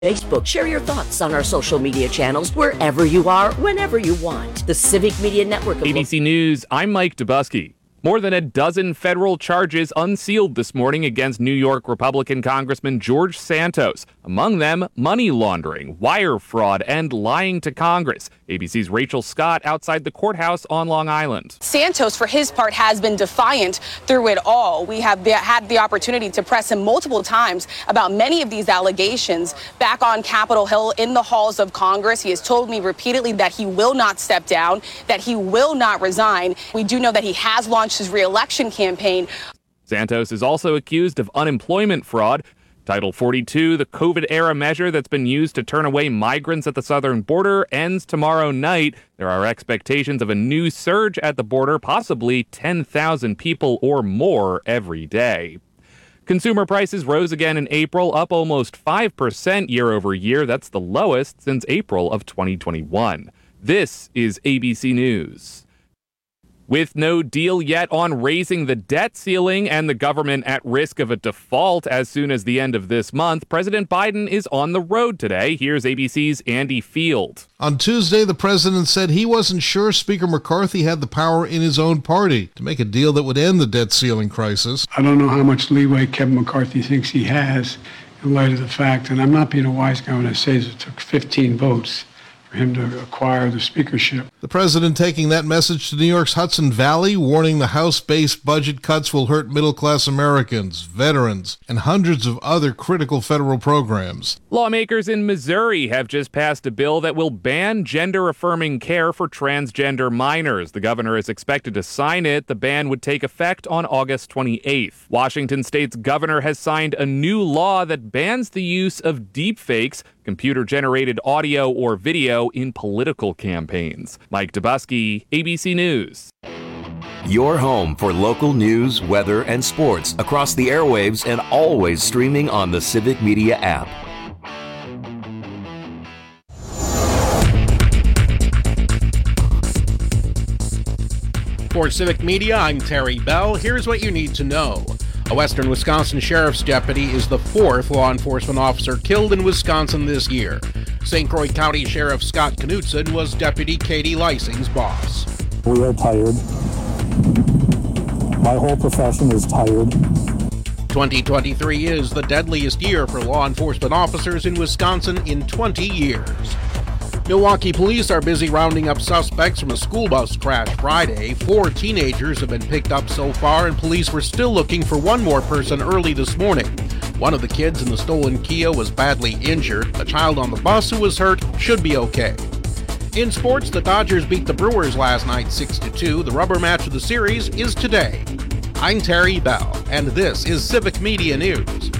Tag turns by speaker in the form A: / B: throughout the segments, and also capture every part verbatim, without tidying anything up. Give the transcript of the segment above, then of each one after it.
A: Facebook. Share your thoughts on our social media channels wherever you are, whenever you want. The Civic Media Network. Of
B: A B C News, I'm Mike Dubusky. More than a dozen federal charges unsealed this morning against New York Republican Congressman George Santos. Among them, money laundering, wire fraud, and lying to Congress. A B C's Rachel Scott outside the courthouse on Long Island.
C: Santos, for his part, has been defiant through it all. We have the, had the opportunity to press him multiple times about many of these allegations. Back on Capitol Hill in the halls of Congress, he has told me repeatedly that he will not step down, that he will not resign. We do know that he has launched his re-election campaign.
B: Santos is also accused of unemployment fraud. Title forty-two, the COVID-era measure that's been used to turn away migrants at the southern border, ends tomorrow night. There are expectations of a new surge at the border, possibly ten thousand people or more every day. Consumer prices rose again in April, up almost five percent year over year. That's the lowest since April of twenty twenty-one. This is A B C News. With no deal yet on raising the debt ceiling and the government at risk of a default as soon as the end of this month, President Biden is on the road today. Here's A B C's Andy Field.
D: On Tuesday, the president said he wasn't sure Speaker McCarthy had the power in his own party to make a deal that would end the debt ceiling crisis.
E: I don't know how much leeway Kevin McCarthy thinks he has in light of the fact, and I'm not being a wise guy when I say it took fifteen votes for him to acquire the speakership.
D: The president taking that message to New York's Hudson Valley, warning the House-based budget cuts will hurt middle-class Americans, veterans, and hundreds of other critical federal programs.
B: Lawmakers in Missouri have just passed a bill that will ban gender-affirming care for transgender minors. The governor is expected to sign it. The ban would take effect on August twenty-eighth. Washington State's governor has signed a new law that bans the use of deepfakes, computer-generated audio or video, in political campaigns. Mike Dubusky, A B C News.
F: Your home for local news, weather, and sports across the airwaves and always streaming on the Civic Media app.
G: For Civic Media, I'm Terry Bell. Here's what you need to know. A Western Wisconsin sheriff's deputy is the fourth law enforcement officer killed in Wisconsin this year. Saint Croix County Sheriff Scott Knutson was Deputy Katie Lysing's boss.
H: We are tired. My whole profession is tired.
G: twenty twenty-three is the deadliest year for law enforcement officers in Wisconsin in twenty years. Milwaukee police are busy rounding up suspects from a school bus crash Friday. Four teenagers have been picked up so far, and police were still looking for one more person early this morning. One of the kids in the stolen Kia was badly injured. The child on the bus who was hurt should be okay. In sports, the Dodgers beat the Brewers last night six to two. The rubber match of the series is today. I'm Terry Bell, and this is Civic Media News.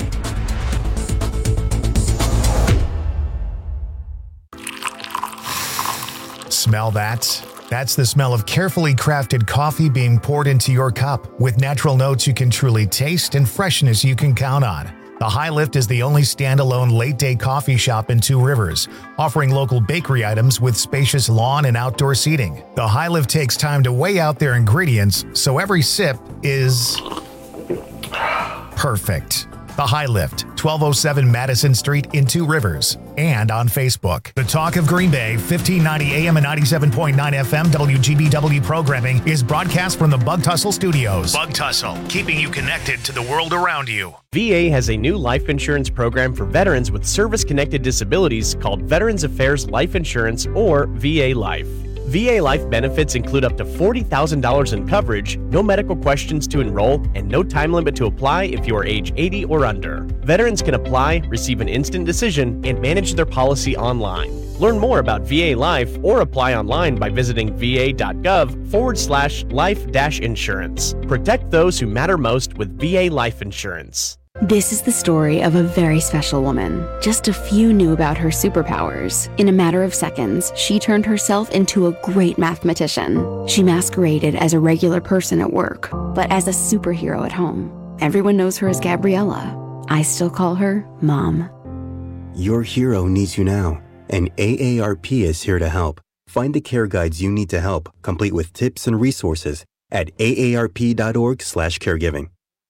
I: Smell that? That's the smell of carefully crafted coffee being poured into your cup with natural notes you can truly taste and freshness you can count on. The High Lift is the only standalone late-day coffee shop in Two Rivers, offering local bakery items with spacious lawn and outdoor seating. The High Lift takes time to weigh out their ingredients, so every sip is perfect. The High Lift, twelve oh seven Madison Street in Two Rivers, and on Facebook. The Talk of Green Bay, fifteen ninety A M and ninety-seven point nine F M W G B W programming is broadcast from the Bug Tussle Studios. Bug Tussle, keeping you connected to the world around you.
J: V A has a new life insurance program for veterans with service-connected disabilities called Veterans Affairs Life Insurance, or V A Life. V A Life benefits include up to forty thousand dollars in coverage, no medical questions to enroll, and no time limit to apply if you are age eighty or under. Veterans can apply, receive an instant decision, and manage their policy online. Learn more about V A Life or apply online by visiting va.gov forward slash life dash insurance. Protect those who matter most with V A Life Insurance.
K: This is the story of a very special woman. Just a few knew about her superpowers. In a matter of seconds, she turned herself into a great mathematician. She masqueraded as a regular person at work, but as a superhero at home. Everyone knows her as Gabriella. I still call her Mom.
L: Your hero needs you now, and A A R P is here to help. Find the care guides you need to help, complete with tips and resources at aarp.org slash caregiving.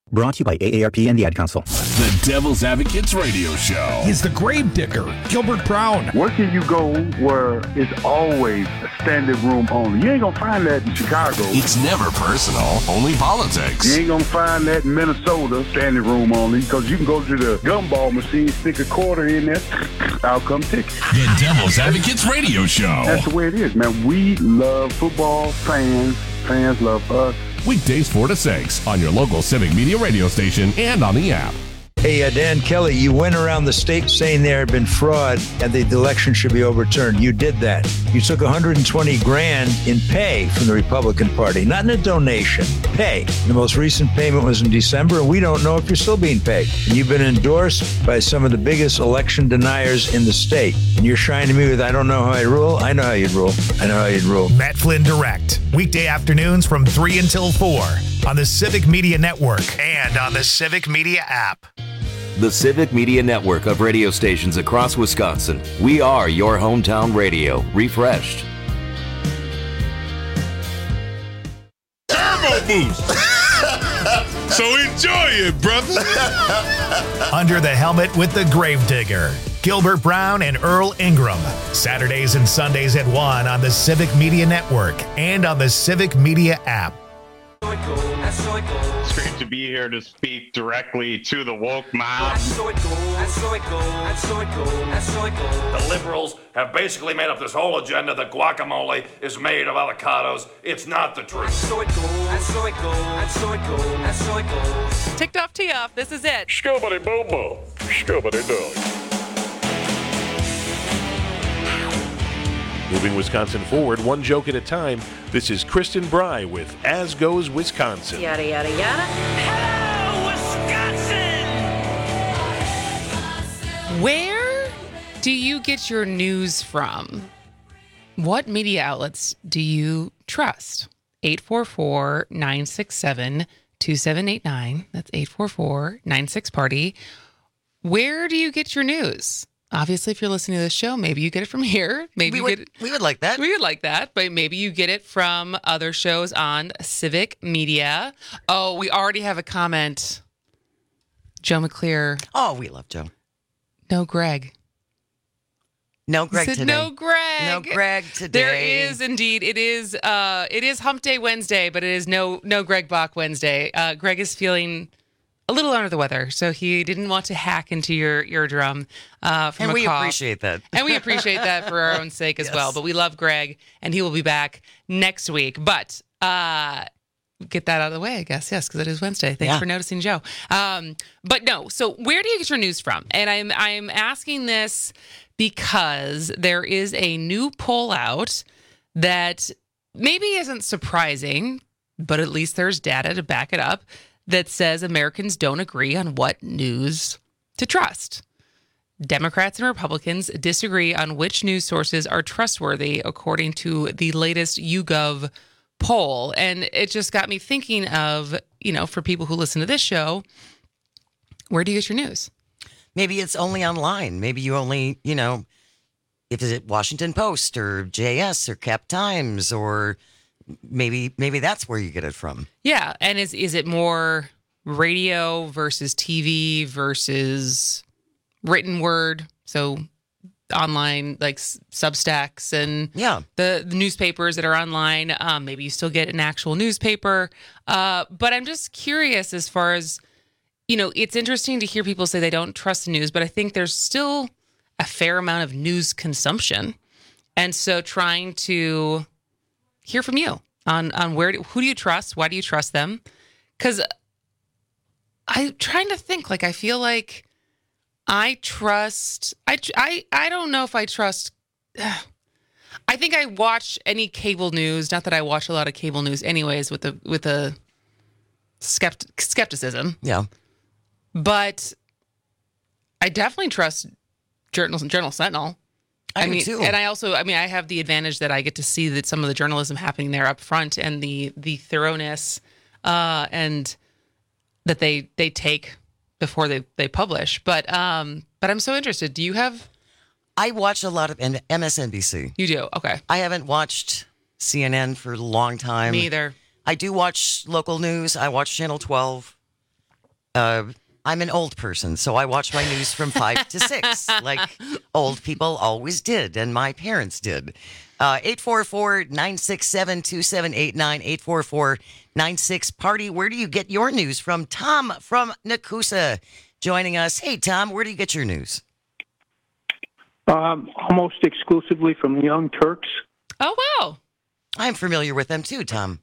M: Brought to you by A A R P and the Ad Council.
N: The Devil's Advocates Radio Show.
O: He's the grave digger, Gilbert Brown.
P: Where can you go where it's always a standing room only? You ain't going to find that in Chicago.
N: It's never personal, only politics.
P: You ain't going to find that in Minnesota, standing room only, because you can go to the gumball machine, stick a quarter in there, out come tickets.
N: The Devil's Advocates Radio Show.
P: That's the way it is, man. We love football, fans, fans love us.
N: Weekdays four to six on your local Civic Media radio station and on the app.
Q: Hey, uh, Dan Kelly, you went around the state saying there had been fraud and the election should be overturned. You did that. You took one hundred twenty grand in pay from the Republican Party, not in a donation, pay. The most recent payment was in December, and we don't know if you're still being paid. And you've been endorsed by some of the biggest election deniers in the state. And you're shining me with, I don't know how I rule. I know how you'd rule. I know how you'd rule.
I: Matt Flynn Direct, weekday afternoons from three until four on the Civic Media Network and on the Civic Media app.
F: The Civic Media Network of radio stations across Wisconsin. We are your hometown radio, refreshed.
N: Turbo boost. So enjoy it, brother.
I: Under the Helmet with the Gravedigger, Gilbert Brown and Earl Ingram. Saturdays and Sundays at one on the Civic Media Network and on the Civic Media app.
R: It's great to be here to speak directly to the woke mob.
S: The liberals have basically made up this whole agenda that guacamole is made of avocados. It's not the truth.
T: Ticked off, tee off. This is it.
S: Scoobity boo boo. Scoobity doo.
G: Moving Wisconsin forward, one joke at a time. This is Kristen Bry with As Goes Wisconsin.
T: Yada, yada, yada. Hello, Wisconsin! Where do you get your news from? What media outlets do you trust? eight four four, nine six seven, two seven eight nine. That's eight four four, nine six, party. Where do you get your news? Obviously, if you're listening to this show, maybe you get it from here. Maybe
U: we
T: you
U: would,
T: get it,
U: we would like that.
T: We would like that, but maybe you get it from other shows on Civic Media. Oh, we already have a comment. Joe McClear.
U: Oh, we love Joe.
T: No Greg.
U: No Greg
T: said,
U: today.
T: No Greg.
U: No Greg today.
T: There is indeed. It is. Uh, it is Hump Day Wednesday, but it is no no Greg Bach Wednesday. Uh, Greg is feeling a little under the weather, so he didn't want to hack into your eardrum uh, from
U: and
T: a
U: we
T: cough.
U: appreciate that.
T: And we appreciate that for our own sake as yes. well. But we love Greg, and he will be back next week. But uh, get that out of the way, I guess. Yes, because it is Wednesday. Thanks
U: yeah.
T: for noticing, Joe. Um, but no, so where do you get your news from? And I'm I'm asking this because there is a new poll out that maybe isn't surprising, but at least there's data to back it up, that says Americans don't agree on what news to trust. Democrats and Republicans disagree on which news sources are trustworthy, according to the latest YouGov poll. And it just got me thinking of, you know, for people who listen to this show, where do you get your news?
U: Maybe it's only online. Maybe you only, you know, if it's Washington Post or J S or Cap Times, or maybe maybe that's where you get it from.
T: Yeah, and is is it more radio versus T V versus written word? So online, like Substacks and
U: yeah,
T: the, the newspapers that are online. Um, maybe you still get an actual newspaper. Uh, but I'm just curious as far as, you know, it's interesting to hear people say they don't trust the news, but I think there's still a fair amount of news consumption. And so trying to hear from you on, on where, do, who do you trust? Why do you trust them? Because I'm trying to think, like, I feel like I trust, I, I, I don't know if I trust, uh, I think I watch any cable news, not that I watch a lot of cable news anyways, with the, with a skept, skepticism.
U: Yeah.
T: But I definitely trust Journal, Journal Sentinel.
U: I, I
T: mean,
U: too.
T: And I also, I mean, I have the advantage that I get to see that some of the journalism happening there up front and the the thoroughness uh, and that they they take before they, they publish. But um, but I'm so interested. Do you have?
U: I watch a lot of M S N B C.
T: You do? Okay.
U: I haven't watched C N N for a long time.
T: Me either.
U: I do watch local news. I watch Channel twelve. Uh, I'm an old person, so I watch my news from five to six, like old people always did, and my parents did. Uh, eight four four, nine six seven, two seven eight nine, eight four four, nine six party. Where do you get your news from? Tom from Nakusa joining us. Hey, Tom, where do you get your news?
A: Um, almost exclusively from the Young Turks.
T: Oh, wow.
U: I'm familiar with them too, Tom.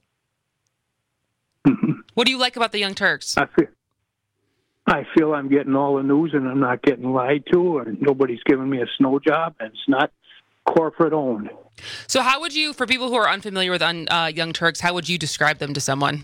T: What do you like about the Young Turks?
A: I feel, I feel I'm getting all the news and I'm not getting lied to, and nobody's giving me a snow job, and it's not corporate owned.
T: So how would you, for people who are unfamiliar with un, uh, Young Turks, how would you describe them to someone?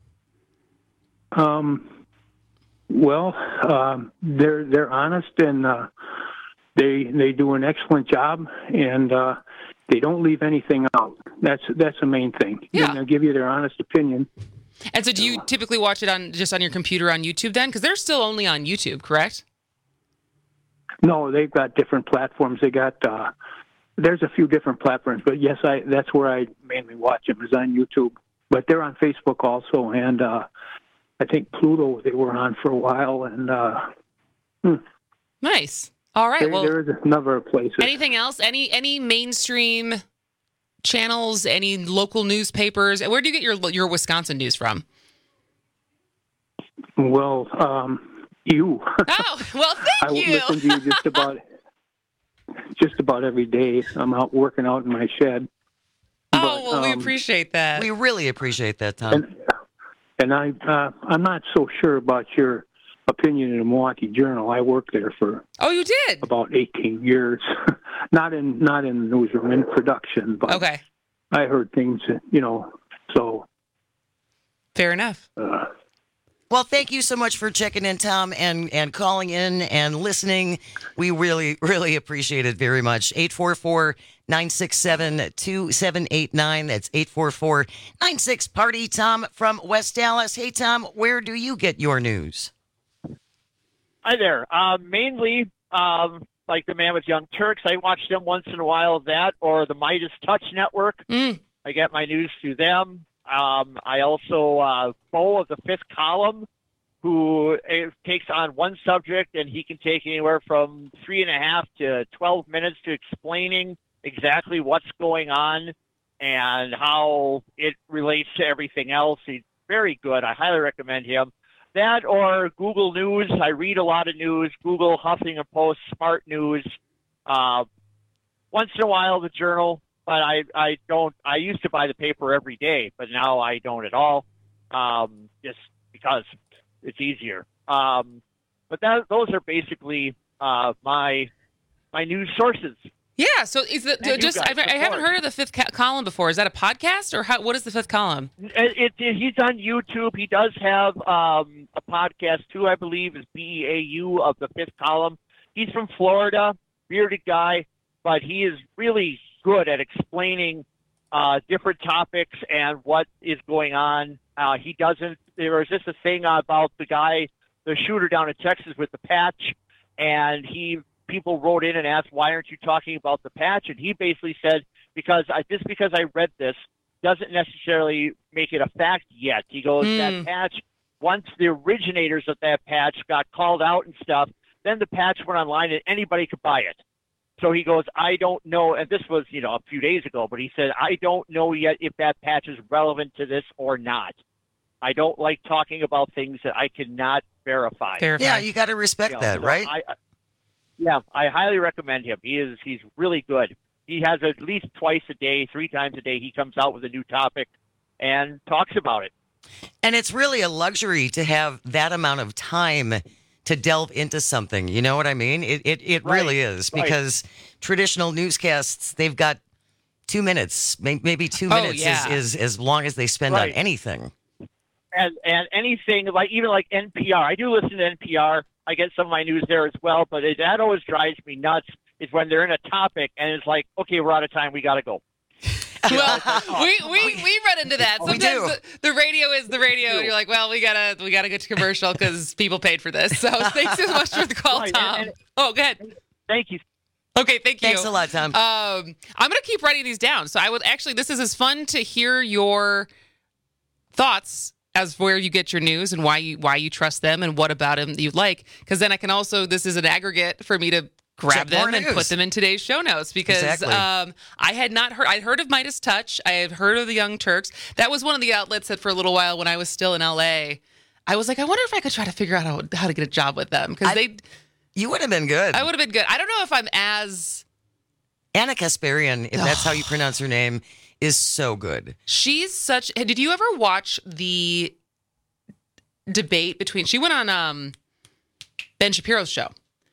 A: Um, well, um, they're they're honest, and uh, they they do an excellent job, and uh, they don't leave anything out. That's that's the main thing.
T: Yeah.
A: They'll give you their honest opinion.
T: And so do you typically watch it on just on your computer on YouTube then? Because they're still only on YouTube, correct?
A: No, they've got different platforms. They got uh, there's a few different platforms, but yes, I that's where I mainly watch them is on YouTube. But they're on Facebook also, and uh, I think Pluto they were on for a while. And uh, hmm.
T: Nice. All right.
A: There,
T: well,
A: there is another place.
T: Anything else? Any any mainstream channels? Any local newspapers? Where do you get your your Wisconsin news from?
A: Well, um, you.
T: Oh, well, thank
A: I
T: you.
A: I listen to you just about just about every day. I'm out working out in my shed.
T: Oh,
A: but,
T: well, we
A: um,
T: appreciate that.
U: We really appreciate that, Tom.
A: And, and I, uh, I'm not so sure about your opinion in the Milwaukee Journal. I worked there for
T: oh, you did
A: about eighteen years, not in not in the newsroom, in production. But
T: okay,
A: I heard things, you know. So
T: fair enough.
A: Uh,
U: Well, thank you so much for checking in, Tom, and, and calling in and listening. We really, really appreciate it very much. eight four four, nine six seven, two seven eight nine. That's eight four four, nine six party. Tom from West Dallas. Hey, Tom, where do you get your news?
V: Hi there. Uh, mainly, um, like the Man with Young Turks, I watch them once in a while, that, or the Midas Touch Network.
T: Mm.
V: I get my news through them. Um, I also, uh, Bo of the Fifth Column, who uh, takes on one subject, and he can take anywhere from three and a half to twelve minutes to explaining exactly what's going on and how it relates to everything else. He's very good. I highly recommend him. That or Google News. I read a lot of news. Google, Huffington Post, Smart News. Uh, once in a while, the Journal. But I, I don't, I used to buy the paper every day, but now I don't at all, um, just because it's easier. Um, but that, those are basically uh, my my news sources.
T: Yeah, so is the,
V: And
T: just
V: you
T: I,
V: guys,
T: I
V: of
T: haven't
V: course.
T: heard of the Fifth ca- Column before. Is that a podcast or how, what is the Fifth Column?
V: It, it, he's on YouTube. He does have um, a podcast too, I believe, is B E A U of the Fifth Column. He's from Florida, bearded guy, but he is really good at explaining uh, different topics and what is going on. Uh, he doesn't. There was just a thing about the guy, the shooter down in Texas with the patch, and he people wrote in and asked, "Why aren't you talking about the patch?" And he basically said, "Because I just because I read this doesn't necessarily make it a fact yet." He goes,
T: Mm.
V: "That patch, once the originators of that patch got called out and stuff, then the patch went online and anybody could buy it." So he goes, I don't know, and this was, you know, a few days ago, but he said, I don't know yet if that patch is relevant to this or not. I don't like talking about things that I cannot verify.
T: Verify.
U: Yeah, you got to respect
V: You know,
U: that,
V: so
U: right?
V: I, I, yeah, I highly recommend him. He is he's really good. He has at least twice a day, three times a day, he comes out with a new topic and talks about it.
U: And it's really a luxury to have that amount of time to delve into something. You know what I mean? It it, it
V: Right,
U: really is,
V: right.
U: because traditional newscasts, they've got two minutes, may- maybe two
V: Oh,
U: minutes
V: yeah.
U: is, is as long as they spend on
V: Right.
U: anything.
V: And and anything like even like N P R. I do listen to N P R. I get some of my news there as well, but it, that always drives me nuts is when they're in a topic and it's like, okay, we're out of time, we got to go.
T: Well, we, we, we run into that.
U: We
T: Sometimes
U: do.
T: the, the radio is the radio, and you're like, well, we gotta we gotta get to commercial because people paid for this. So thanks so much for the call,
V: Right,
T: Tom.
V: and- and-
T: oh, go ahead.
V: Thank you.
T: Okay, thank you.
U: Thanks a lot, Tom.
T: Um, I'm gonna keep writing these down. So I would actually, this is as fun to hear your thoughts as where you get your news and why you why you trust them and what about them you like. Because then I can also, this is an aggregate for me to grab
U: Check more
T: them and
U: news.
T: put them in today's show notes because
U: Exactly.
T: um, I had not heard, I'd heard of Midas Touch. I had heard of the Young Turks. That was one of the outlets that for a little while when I was still in L A, I was like, I wonder if I could try to figure out how, how to get a job with them because they.
U: You would have been good.
T: I would have been good. I don't know if I'm as.
U: Anna Kasparian, if that's how you pronounce her name, is so good.
T: She's such. Did you ever watch the debate between? She went on um, Ben Shapiro's show,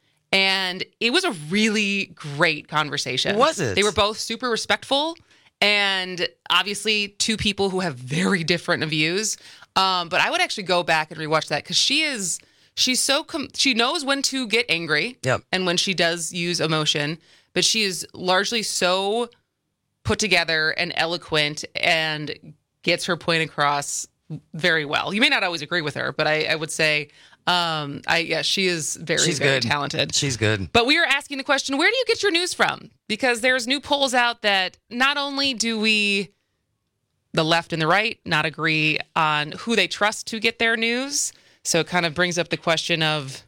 T: and it was a really great conversation.
U: Was it?
T: They were both super respectful, and obviously two people who have very different views. Um, but I would actually go back and rewatch that because she is. She's so com- she knows when to get angry,
U: yep.
T: and when she does use emotion. But she is largely so put together and eloquent and gets her point across very well. You may not always agree with her, but I, I would say, um, I yeah, she is very,
U: She's
T: very
U: good.
T: talented.
U: She's good.
T: But we are asking the question, where do you get your news from? Because there's new polls out that not only do we, the left and the right, not agree on who they trust to get their news. So it kind of brings up the question of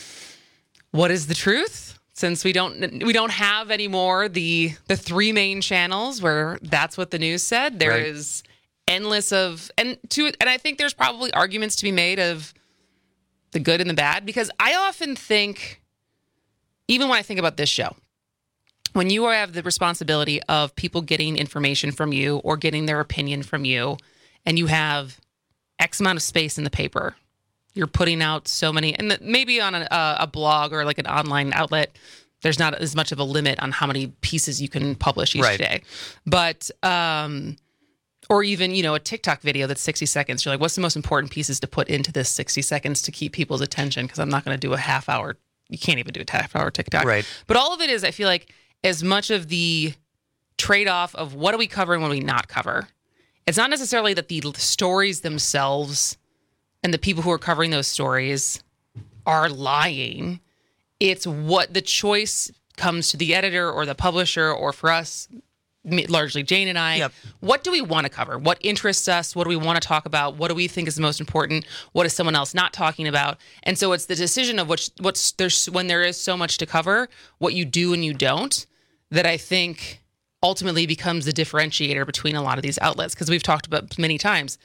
T: what is the truth? Since we don't we don't have anymore the the three main channels where that's what the news said. There
U: Right.
T: is endless of and to and I think there's probably arguments to be made of the good and the bad because I often think, even when I think about this show, when you have the responsibility of people getting information from you or getting their opinion from you, and you have X amount of space in the paper. You're putting out so many, and the, maybe on a, a blog or like an online outlet, there's not as much of a limit on how many pieces you can publish each
U: Right.
T: day. But, um, or even, you know, a TikTok video that's sixty seconds. You're like, what's the most important pieces to put into this sixty seconds to keep people's attention? Because I'm not going to do a half hour. You can't even do a half hour TikTok.
U: Right.
T: But all of it is, I feel like, as much of the trade-off of what do we cover and what do we not cover. It's not necessarily that the stories themselves and the people who are covering those stories are lying. It's what the choice comes to the editor or the publisher, or for us, me- largely Jane and I.
U: Yep.
T: What do we want to cover? What interests us? What do we want to talk about? What do we think is the most important? What is someone else not talking about? And so it's the decision of which what's there's when there is so much to cover, what you do and you don't, that I think ultimately becomes the differentiator between a lot of these outlets. Because we've talked about many times,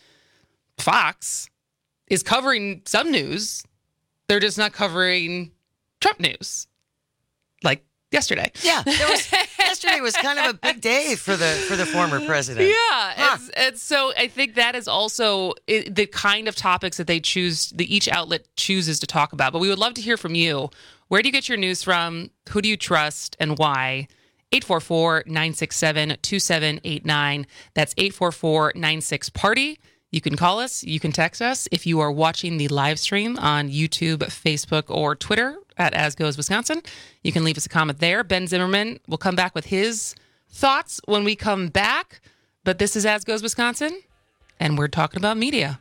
T: Fox is covering some news. They're just not covering Trump news. Like yesterday.
U: Yeah. There was, yesterday was kind of a big day for the for the former president.
T: Yeah.
U: Huh.
T: It's, it's, so I think that is also it, the kind of topics that they choose, that each outlet chooses to talk about. But we would love to hear from you. Where do you get your news from? Who do you trust and why? eight four four, nine six seven, two seven eight nine. That's eight four four, nine six, party. You can call us. You can text us. If you are watching the live stream on YouTube, Facebook, or Twitter at As Goes Wisconsin, you can leave us a comment there. Ben Zimmerman will come back with his thoughts when we come back. But this is As Goes Wisconsin, and we're talking about media.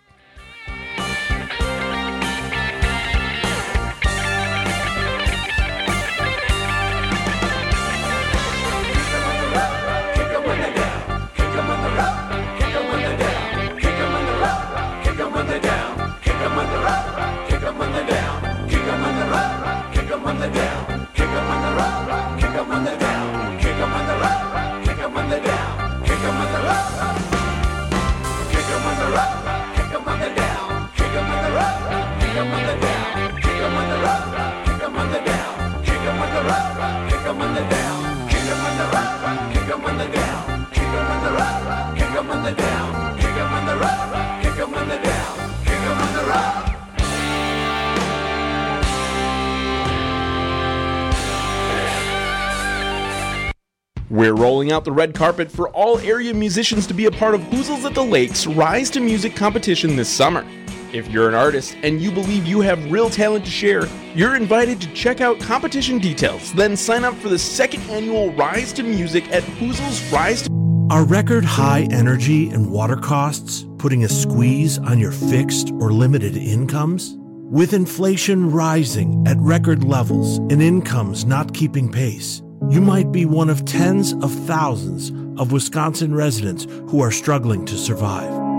C: We're rolling out the red carpet for all area musicians to be a part of Hoozles at the Lake's Rise to Music competition this summer. If you're an artist and you believe you have real talent to share, you're invited to check out competition details, then sign up for the second annual Rise to Music at Hoozles Rise to...
E: Are record high energy and water costs putting a squeeze on your fixed or limited incomes? With inflation rising at record levels and incomes not keeping pace, you might be one of tens of thousands of Wisconsin residents who are struggling to survive.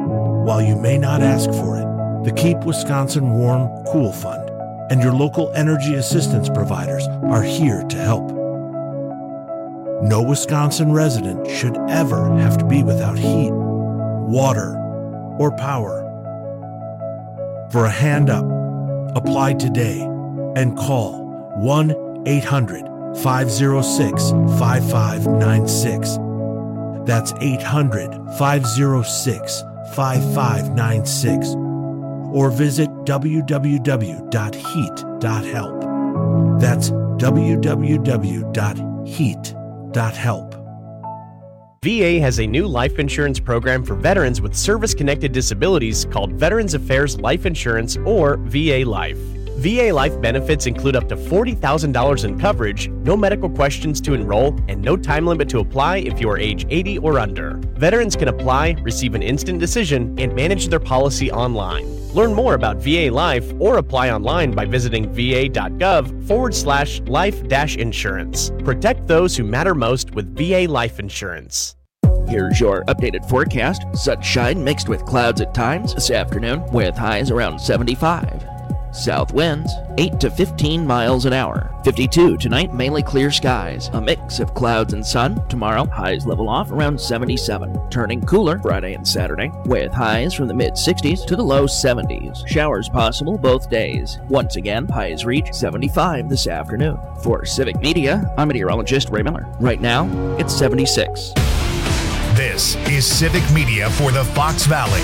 E: while you may not ask for it. The Keep Wisconsin Warm, Cool Fund and your local energy assistance providers are here to help. No Wisconsin resident should ever have to be without heat, water, or power. For a hand up, apply today and call one eight hundred five oh six five five nine six. That's eight hundred five oh six five five nine six. Or visit w w w dot heat dot help. That's w w w dot heat dot help.
J: V A has a new life insurance program for veterans with service-connected disabilities called Veterans Affairs Life Insurance, or V A Life. V A Life benefits include up to forty thousand dollars in coverage, no medical questions to enroll, and no time limit to apply if you are age eighty or under. Veterans can apply, receive an instant decision, and manage their policy online. Learn more about V A Life or apply online by visiting va.gov forward slash life dash insurance. Protect those who matter most with V A Life Insurance.
B: Here's your updated forecast. Sunshine mixed with clouds at times this afternoon with highs around seventy-five. South winds eight to fifteen miles an hour. fifty-two tonight, mainly clear skies. A mix of clouds and sun. Tomorrow, highs level off around seventy-seven. Turning cooler Friday and Saturday with highs from the mid sixties to the low seventies. Showers possible both days. Once again, highs reach seventy-five this afternoon. For Civic Media, I'm meteorologist Ray Miller. Right now, it's seventy-six.
I: This is Civic Media for the Fox Valley.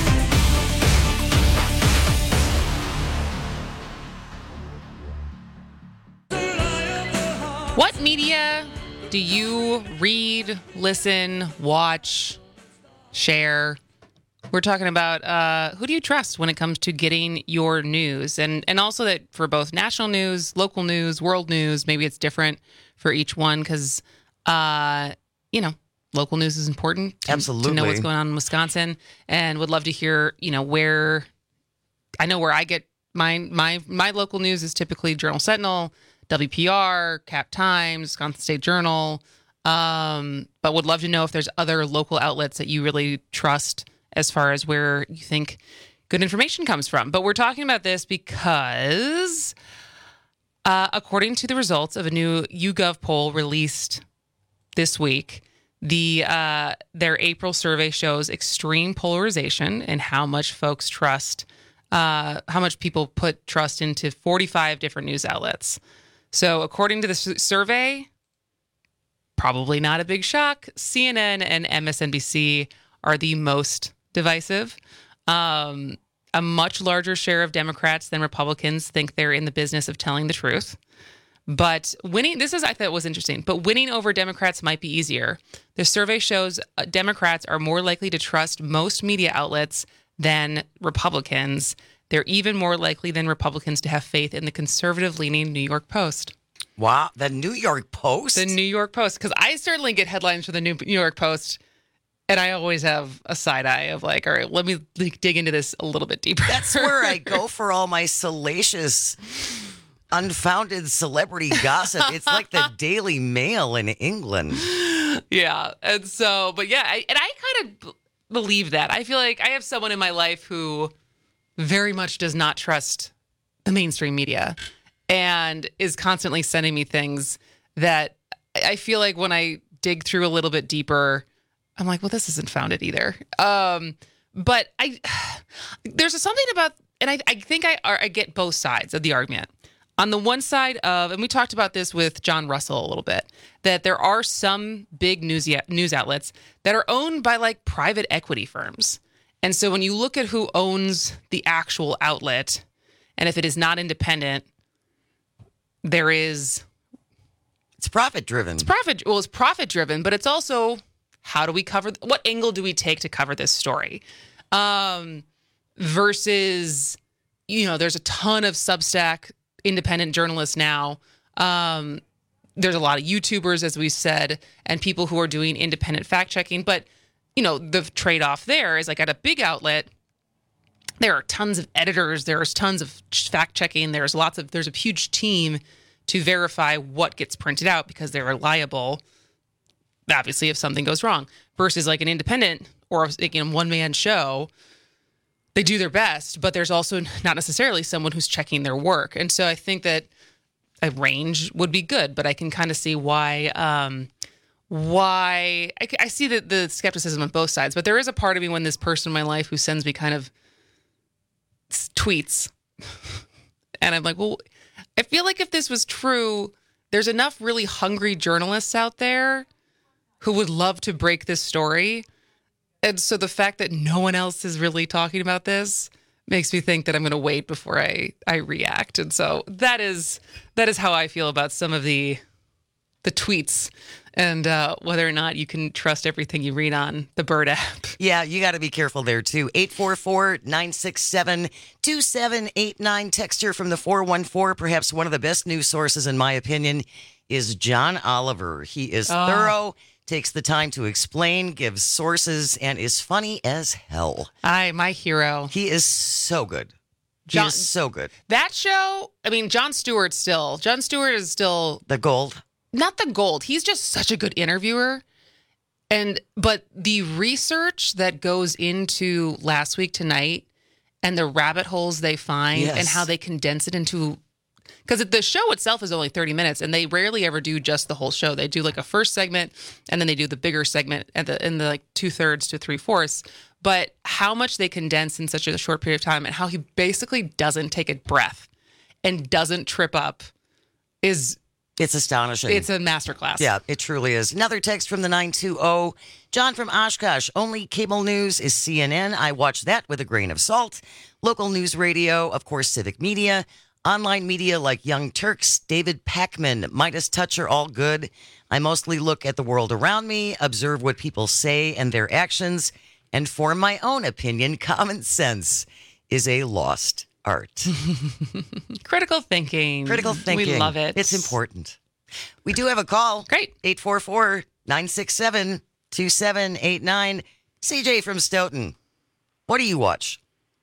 T: What media do you read, listen, watch, share? We're talking about uh, who do you trust when it comes to getting your news? And and also that for both national news, local news, world news, maybe it's different for each one because, uh, you know, local news is important to,
U: Absolutely.
T: to know what's going on in Wisconsin, and would love to hear, you know, where I know where I get my my my local news is typically Journal Sentinel, W P R, Cap Times, Wisconsin State Journal, um, but would love to know if there's other local outlets that you really trust as far as where you think good information comes from. But we're talking about this because uh, according to the results of a new YouGov poll released this week, The uh, their April survey shows extreme polarization in how much folks trust, uh, how much people put trust into forty-five different news outlets. So according to the s- survey, probably not a big shock, C N N and M S N B C are the most divisive. Um, a much larger share of Democrats than Republicans think they're in the business of telling the truth. But winning, this is, I thought was interesting, but winning over Democrats might be easier. The survey shows uh, Democrats are more likely to trust most media outlets than Republicans. They're even more likely than Republicans to have faith in the conservative-leaning New York Post.
U: Wow, the New York Post?
T: The New York Post, because I certainly get headlines for the New York Post, and I always have a side eye of like, all right, let me dig into this a little bit deeper.
U: That's where I go for all my salacious, unfounded celebrity gossip. It's like the Daily Mail in England.
T: Yeah. And so, but yeah, I, and I kind of b- believe that. I feel like I have someone in my life who very much does not trust the mainstream media and is constantly sending me things that I feel like when I dig through a little bit deeper, I'm like, well, this isn't founded either. Um, but I, there's something about, and I, I think I, I get both sides of the argument. On the one side of, and we talked about this with John Russell a little bit, that there are some big news news outlets that are owned by like private equity firms. And so when you look at who owns the actual outlet, and if it is not independent, there is...
U: It's profit driven.
T: It's profit. Well, it's profit driven, but it's also how do we cover, what angle do we take to cover this story? Um, versus, you know, there's a ton of Substack independent journalists now. Um, there's a lot of YouTubers, as we said, and people who are doing independent fact checking. But, you know, the trade-off there is like at a big outlet, there are tons of editors. There's tons of fact checking. There's lots of, there's a huge team to verify what gets printed out because they're reliable, obviously, if something goes wrong, versus like an independent or a you know, one-man show. they do their best, but there's also not necessarily someone who's checking their work. And so I think that a range would be good, but I can kind of see why, um, why I, I see the, the skepticism on both sides, but there is a part of me when this person in my life who sends me kind of tweets and I'm like, well, I feel like if this was true, there's enough really hungry journalists out there who would love to break this story. And so the fact that no one else is really talking about this makes me think that I'm going to wait before I, I react. And so that is that is how I feel about some of the the tweets and uh, whether or not you can trust everything you read on the Bird app.
U: Yeah, you got to be careful there, too. eight four four, nine six seven, two seven eight nine. Text here from the four one four. Perhaps one of the best news sources, in my opinion, is John Oliver. He is
T: Oh.
U: thorough, takes the time to explain, gives sources, and is funny as hell.
T: Aye, my hero.
U: He is so good. He
T: John-
U: is so good.
T: That show, I mean, Jon Stewart still. Jon Stewart is still
U: The gold.
T: not the gold. He's just such a good interviewer. And but the research that goes into Last Week Tonight and the rabbit holes they find
U: Yes.
T: and how they condense it into, because the show itself is only thirty minutes and they rarely ever do just the whole show. They do like a first segment and then they do the bigger segment at the in the like two thirds to three fourths. But how much they condense in such a short period of time and how he basically doesn't take a breath and doesn't trip up is
U: It's astonishing.
T: it's a masterclass.
U: Yeah, it truly is. Another text from the nine two zero. John from Oshkosh. Only cable news is C N N. I watch that with a grain of salt. Local news radio, of course, Civic Media. Online media like Young Turks, David Packman, Midas Touch are all good. I mostly look at the world around me, observe what people say and their actions, and form my own opinion. Common sense is a lost art.
T: Critical thinking.
U: Critical thinking.
T: We love it.
U: It's important. We do have a call.
T: Great.
U: eight four four, nine six seven, two seven eight nine. C J from Stoughton. What do you watch?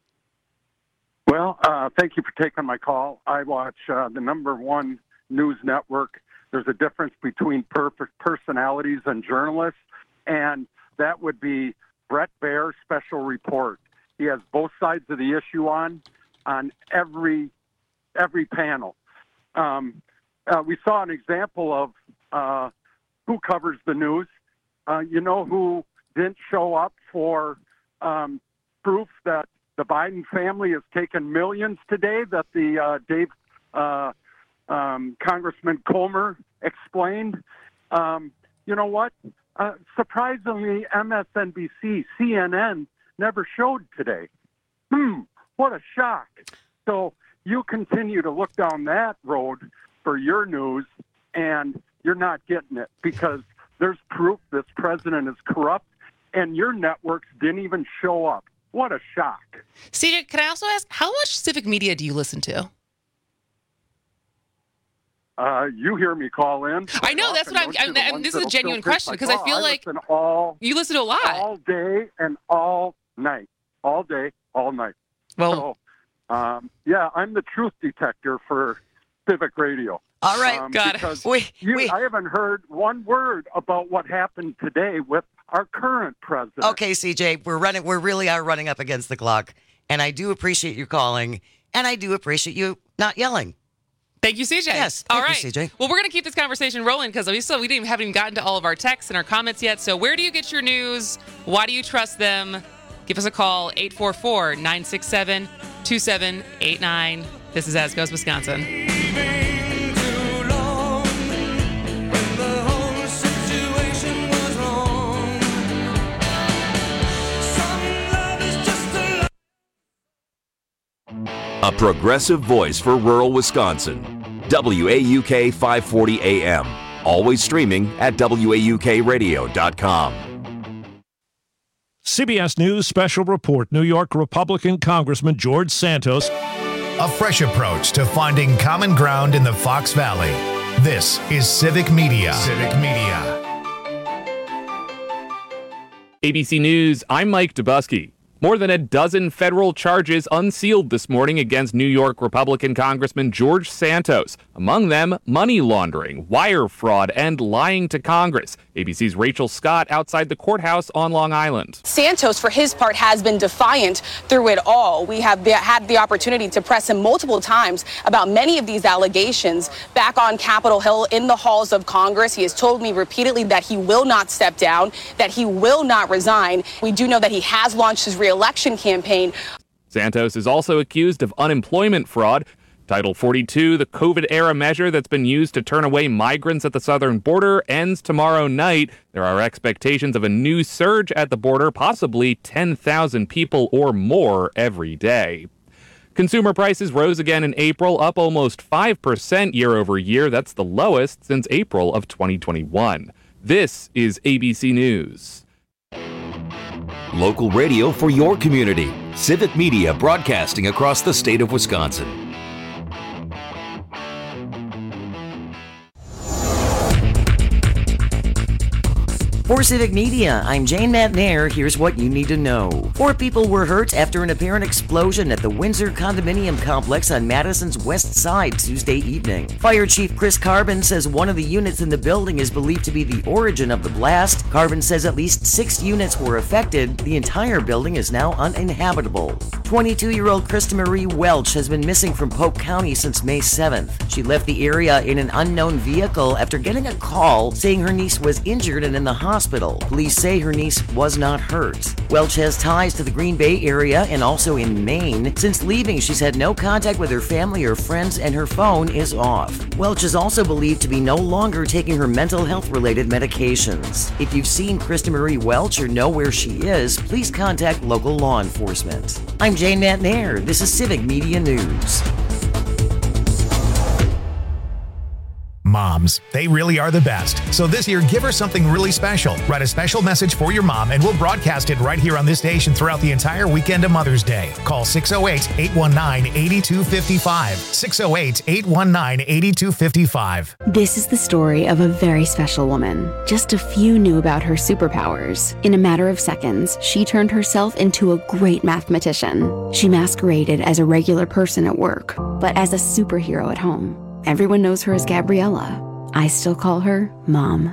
D: Well, uh, thank you for taking my call. I watch uh, the number one news network. There's a difference between perfect personalities and journalists, and that would be Brett Baer Special Report. He has both sides of the issue on on every every panel. Um, uh, we saw an example of uh, who covers the news. Uh, you know who didn't show up for um, proof that the Biden family has taken millions today, that the uh, Dave uh, um, Congressman Comer explained? Um, you know what? Uh, surprisingly, M S N B C, C N N never showed today. Hmm, what a shock. So you continue to look down that road for your news, and you're not getting it because there's proof this president is corrupt, and your networks didn't even show up. What a shock.
T: C J, can I also ask, how much Civic Media do you listen to?
D: Uh, you hear me call in.
T: I know, that's what I'm, I'm, I'm this is a genuine question because I feel like
D: listen all,
T: you listen to a lot.
D: all day and all night. All day, all night.
T: Well,
D: so, um, yeah, I'm the truth detector for Civic Radio.
U: All right,
D: um,
U: God.
D: Because
U: Wait,
D: you,
U: wait.
D: I haven't heard one word about what happened today with our current president.
U: Okay, C J, we're running. We really are running up against the clock, and I do appreciate you calling, and I do appreciate you not yelling.
T: Thank you, C J.
U: Yes,
T: all
U: thank
T: right.
U: you, C J.
T: Well, we're going to keep this conversation rolling because we still we didn't haven't even gotten to all of our texts and our comments yet. So, where do you get your news? Why do you trust them? Give us a call, eight four four, nine six seven, two seven eight nine. This is As Goes Wisconsin.
F: A progressive voice for rural Wisconsin. W A U K five forty A M. Always streaming at W A U K radio dot com.
E: C B S News Special Report. New York Republican Congressman George Santos.
I: A fresh approach to finding common ground in the Fox Valley. This is Civic Media. Civic Media.
H: A B C News, I'm Mike Dubusky. More than a dozen federal charges unsealed this morning against New York Republican Congressman George Santos. Among them, money laundering, wire fraud, and lying to Congress. A B C's Rachel Scott outside the courthouse on Long Island.
K: Santos, for his part, has been defiant through it all. We have the, had the opportunity to press him multiple times about many of these allegations. Back on Capitol Hill in the halls of Congress, he has told me repeatedly that he will not step down, that he will not resign. We do know that he has launched his re-election campaign.
H: Santos is also accused of unemployment fraud. Title forty-two, the COVID-era measure that's been used to turn away migrants at the southern border, ends tomorrow night. There are expectations of a new surge at the border, possibly ten thousand people or more every day. Consumer prices rose again in April, up almost five percent year over year. That's the lowest since April of twenty twenty-one. This is A B C News.
F: Local radio for your community. Civic Media broadcasting across the state of Wisconsin.
U: For Civic Media, I'm Jane Matnair. Here's what you need to know. Four people were hurt after an apparent explosion at the Windsor Condominium Complex on Madison's west side Tuesday evening. Fire Chief Chris Carbon says one of the units in the building is believed to be the origin of the blast. Carbon says at least six units were affected. The entire building is now uninhabitable. twenty-two-year-old Krista Marie Welch has been missing from Polk County since May seventh. She left the area in an unknown vehicle after getting a call saying her niece was injured and in the hospital. Hospital. Police say her niece was not hurt. Welch has ties to the Green Bay area and also in Maine. Since leaving, she's had no contact with her family or friends, and her phone is off. Welch is also believed to be no longer taking her mental health-related medications. If you've seen Krista Marie Welch or know where she is, please contact local law enforcement. I'm Jane Matnair. This is Civic Media News.
I: Moms, they really are the best. So this year, give her something really special. Write a special message for your mom, and we'll broadcast it right here on this station throughout the entire weekend of Mother's Day. Call six oh eight, eight one nine, eight two five five. six oh eight, eight one nine, eight two five five.
W: This is the story of a very special woman. Just a few knew about her superpowers. In a matter of seconds, she turned herself into a great mathematician. She masqueraded as a regular person at work, but as a superhero at home. Everyone knows her as Gabriella. I still call her Mom.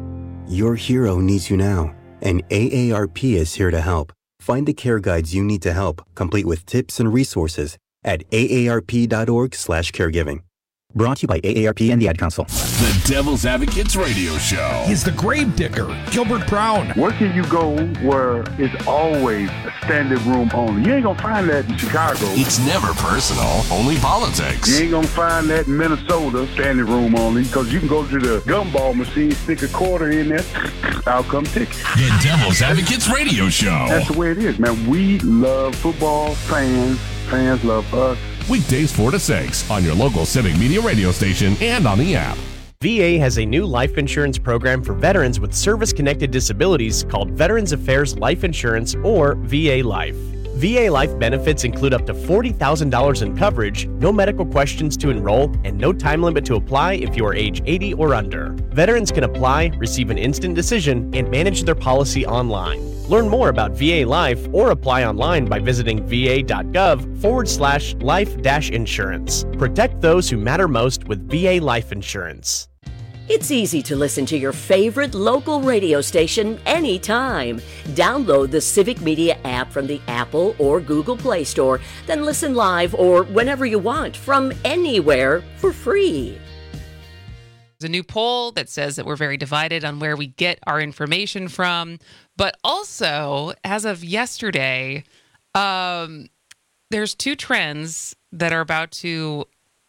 L: Your hero needs you now, and A A R P is here to help. Find the care guides you need to help, complete with tips and resources at A A R P dot org slash caregiving.
M: Brought to you by A A R P and the Ad Council.
N: The Devil's Advocates Radio Show.
O: He's the Gravedigger, Gilbert Brown.
P: Where can you go where it's always a standing room only? You ain't gonna find that in Chicago.
N: It's never personal, only politics.
P: You ain't gonna find that in Minnesota, standing room only, because you can go to the gumball machine, stick a quarter in there, out come ticket.
N: The Devil's Advocates Radio Show.
P: That's the way it is, man. We love football, fans, fans love us.
N: Weekdays four to six on your local Civic Media radio station and on the app.
J: V A has a new life insurance program for veterans with service-connected disabilities called Veterans Affairs Life Insurance, or V A Life. V A Life benefits include up to forty thousand dollars in coverage, no medical questions to enroll, and no time limit to apply if you are age eighty or under. Veterans can apply, receive an instant decision, and manage their policy online. Learn more about V A Life or apply online by visiting va.gov forward slash life dash insurance. Protect those who matter most with V A Life Insurance.
X: It's easy to listen to your favorite local radio station anytime. Download the Civic Media app from the Apple or Google Play Store, then listen live or whenever you want from anywhere for free.
T: There's a new poll that says that we're very divided on where we get our information from. But also, as of yesterday, um, there's two trends that are about to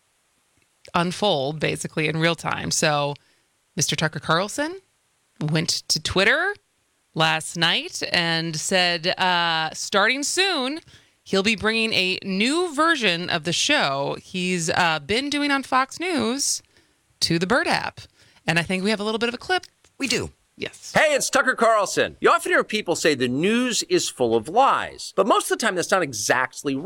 T: unfold basically in real time. So Mister Tucker Carlson went to Twitter last night and said, uh, starting soon, he'll be bringing a new version of the show he's uh, been doing on Fox News to the Bird app. And I think we have a little bit of a clip.
U: We do.
T: Yes.
Y: Hey, it's Tucker Carlson. You often hear people say the news is full of lies, but most of the time that's not exactly right.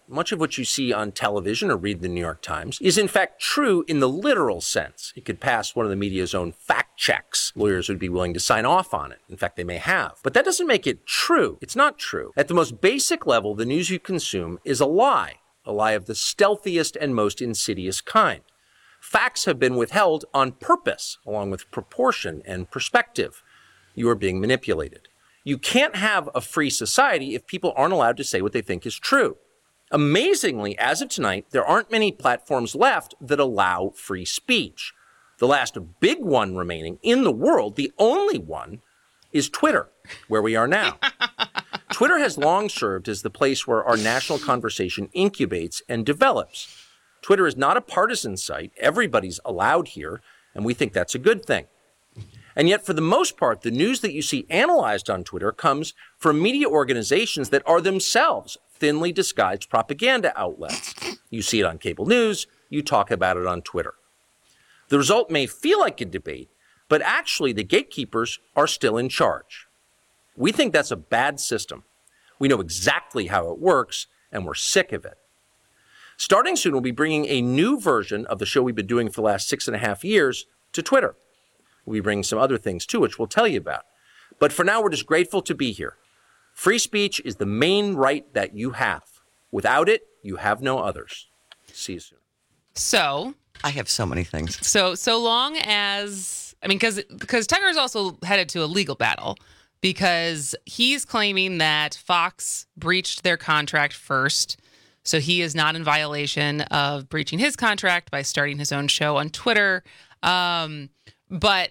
G: much of what you see on television or read the New York Times is in fact true in the literal sense. It could pass one of the media's own fact checks. Lawyers would be willing to sign off on it. In fact, they may have. But that doesn't make it true. It's not true. At the most basic level, the news you consume is a lie, a lie of the stealthiest and most insidious kind. Facts have been withheld on purpose, along with proportion and perspective. You are being manipulated. You can't have a free society if people aren't allowed to say what they think is true. Amazingly, as of tonight, there aren't many platforms left that allow free speech. The last big one remaining in the world, the only one, is Twitter, where we are now. Twitter has long served as the place where our national conversation incubates and develops. Twitter is not a partisan site. Everybody's allowed here, and we think that's a good thing. And yet, for the most part, the news that you see analyzed on Twitter comes from media organizations that are themselves thinly disguised propaganda outlets. You see it on cable news, you talk about it on Twitter. The result may feel like a debate, but actually the gatekeepers are still in charge. We think that's a bad system. We know exactly how it works, and we're sick of it. Starting soon, we'll be bringing a new version of the show we've been doing for the last six and a half years to Twitter. We'll be bringing some other things too, which we'll tell you about. But for now, we're just grateful to be here. Free speech is the main right that you have. Without it, you have no others. See you soon.
T: So
U: I have so many things.
T: So so long as I mean, because because Tucker's also headed to a legal battle because he's claiming that Fox breached their contract first. So he is not in violation of breaching his contract by starting his own show on Twitter. Um, but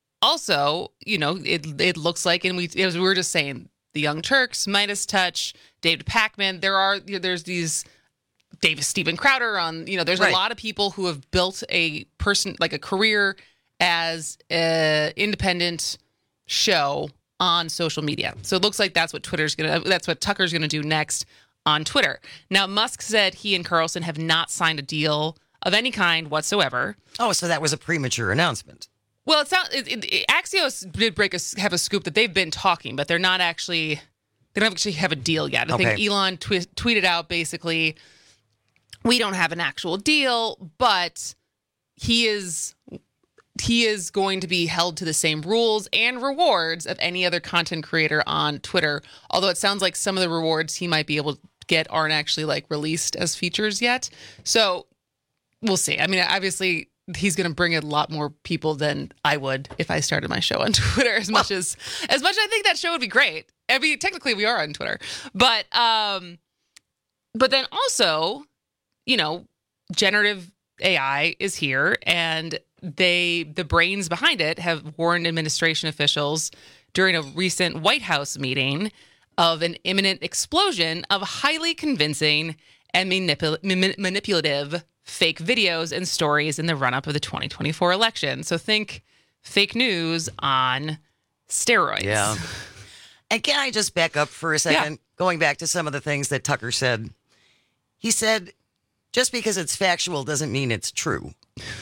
T: also, you know, it it looks like, and we as we were just saying, the Young Turks, Midas Touch, David Pakman. There are there's these Davis Stephen Crowder on. You know, there's right. a lot of people who have built a person like a career as an independent show on social media. So it looks like that's what Twitter's gonna. That's what Tucker's gonna do next on Twitter. Now, Musk said he and Carlson have not signed a deal of any kind whatsoever.
U: Oh, so that was a premature announcement.
T: Well, it's not. It, it, Axios did break a, have a scoop that they've been talking, but they're not actually. They don't actually have a deal yet. I okay. think Elon tw- tweeted out basically, "We don't have an actual deal, but he is he is going to be held to the same rules and rewards of any other content creator on Twitter." Although it sounds like some of the rewards he might be able to get aren't actually like released as features yet. So we'll see. I mean, obviously, he's going to bring a lot more people than I would if I started my show on Twitter. As much as, as much as I think that show would be great. I mean, technically we are on Twitter, but, um, but then also, you know, generative A I is here, and they, the brains behind it, have warned administration officials during a recent White House meeting of an imminent explosion of highly convincing and manipul- manipulative fake videos and stories in the run-up of the twenty twenty-four election. So think fake news on steroids.
U: Yeah. And can I just back up for a second?
T: Yeah.
U: Going back to some of the things that Tucker said. He said, just because it's factual doesn't mean it's true.